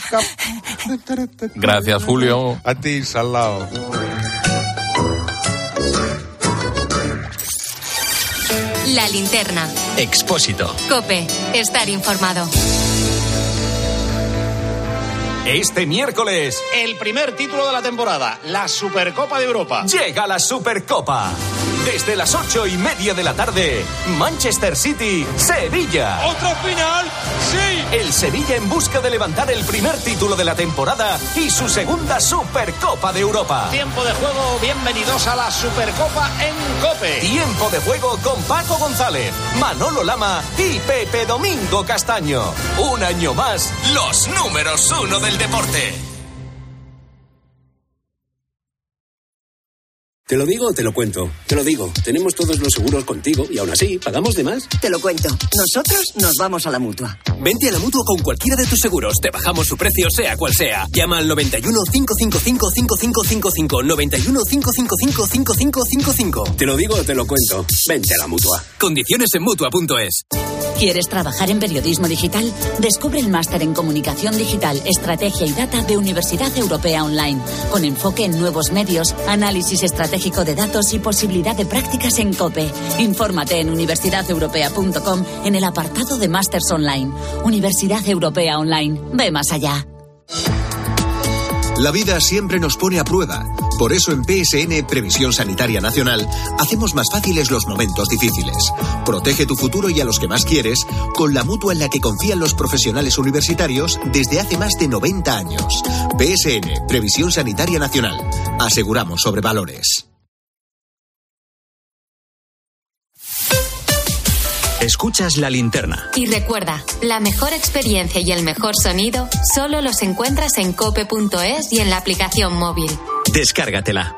Speaker 1: Gracias, Julio.
Speaker 9: A ti, Salao.
Speaker 2: La linterna.
Speaker 7: Expósito.
Speaker 2: COPE. Estar informado.
Speaker 11: Este miércoles,
Speaker 23: el primer título de la temporada, la Supercopa de Europa.
Speaker 11: Llega la Supercopa. Desde las ocho y media de la tarde, Manchester City, Sevilla.
Speaker 23: ¡Otro final! ¡Sí!
Speaker 11: El Sevilla en busca de levantar el primer título de la temporada y su segunda Supercopa de Europa.
Speaker 23: Tiempo de juego, bienvenidos a la Supercopa en COPE.
Speaker 11: Tiempo de juego con Paco González, Manolo Lama y Pepe Domingo Castaño. Un año más, los números uno del deporte.
Speaker 24: ¿Te lo digo o te lo cuento? Te lo digo. Tenemos todos los seguros contigo y aún así, ¿pagamos de más?
Speaker 25: Te lo cuento. Nosotros nos vamos a la Mutua.
Speaker 24: Vente a la Mutua con cualquiera de tus seguros. Te bajamos su precio, sea cual sea. Llama al noventa y uno, cinco cinco cinco, cinco cinco cinco cinco. noventa y uno, cinco cinco cinco, cinco cinco cinco cinco. Te lo digo o te lo cuento. Vente a la Mutua. Condiciones en Mutua punto es.
Speaker 31: ¿Quieres trabajar en periodismo digital? Descubre el máster en Comunicación Digital, Estrategia y Data de Universidad Europea Online, con enfoque en nuevos medios, análisis estratégico de datos y posibilidad de prácticas en COPE. Infórmate en universidad europea punto com en el apartado de Másters Online. Universidad Europea Online. Ve más allá.
Speaker 3: La vida siempre nos pone a prueba. Por eso en P S N Previsión Sanitaria Nacional hacemos más fáciles los momentos difíciles. Protege tu futuro y a los que más quieres con la mutua en la que confían los profesionales universitarios desde hace más de noventa años. P S N Previsión Sanitaria Nacional. Aseguramos sobre valores.
Speaker 12: Escuchas La Linterna.
Speaker 2: Y recuerda, la mejor experiencia y el mejor sonido solo los encuentras en cope punto es y en la aplicación móvil.
Speaker 12: Descárgatela.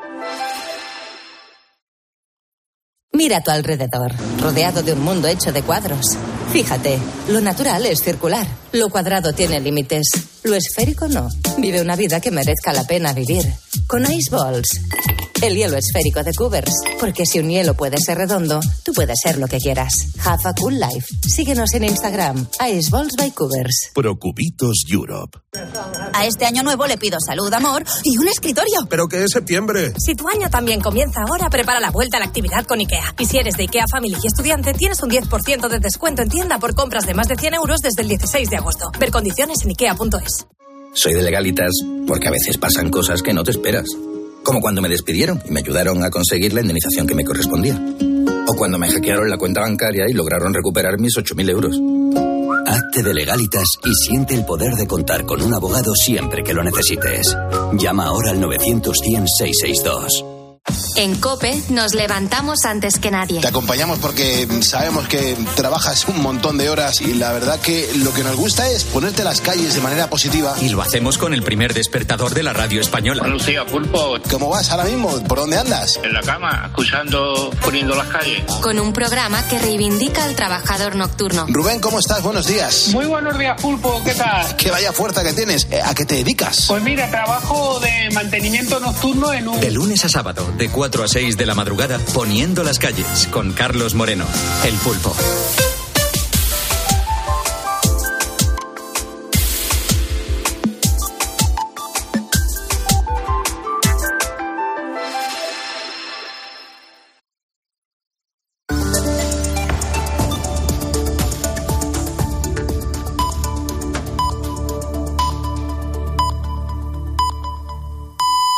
Speaker 13: Mira a tu alrededor, rodeado de un mundo hecho de cuadros. Fíjate, lo natural es circular, lo cuadrado tiene límites, lo esférico no. Vive una vida que merezca la pena vivir. Con Ice Balls, el hielo esférico de Cubers. Porque si un hielo puede ser redondo, tú puedes ser lo que quieras. Have a cool life. Síguenos en Instagram, Ice Balls by Cubers.
Speaker 14: Procubitos Europe.
Speaker 16: A este año nuevo le pido salud, amor y un escritorio.
Speaker 14: ¿Pero qué es septiembre?
Speaker 16: Si tu año también comienza ahora, prepara la vuelta a la actividad con IKEA. Y si eres de IKEA Family y estudiante, tienes un diez por ciento de descuento en tienda por compras de más de cien euros desde el dieciséis de agosto. Ver condiciones en ikea punto es.
Speaker 17: Soy de Legalitas porque a veces pasan cosas que no te esperas. Como cuando me despidieron y me ayudaron a conseguir la indemnización que me correspondía. O cuando me hackearon la cuenta bancaria y lograron recuperar mis ocho mil euros.
Speaker 18: Hazte de Legalitas y siente el poder de contar con un abogado siempre que lo necesites. Llama ahora al novecientos cien seiscientos sesenta y dos.
Speaker 2: En COPE nos levantamos antes que nadie.
Speaker 26: Te acompañamos porque sabemos que trabajas un montón de horas y la verdad que lo que nos gusta es ponerte a las calles de manera positiva.
Speaker 7: Y lo hacemos con el primer despertador de la radio española.
Speaker 27: Buenos días, Pulpo.
Speaker 26: ¿Cómo vas ahora mismo? ¿Por dónde andas?
Speaker 27: En la cama, escuchando, poniendo las calles.
Speaker 2: Con un programa que reivindica al trabajador nocturno.
Speaker 26: Rubén, ¿cómo estás? Buenos días.
Speaker 28: Muy buenos días, Pulpo. ¿Qué tal?
Speaker 26: Que vaya fuerza que tienes. ¿A qué te dedicas?
Speaker 28: Pues mira, trabajo de mantenimiento nocturno en un...
Speaker 7: De lunes a sábado, de cuatro a seis de la madrugada, poniendo las calles, con Carlos Moreno, el Pulpo.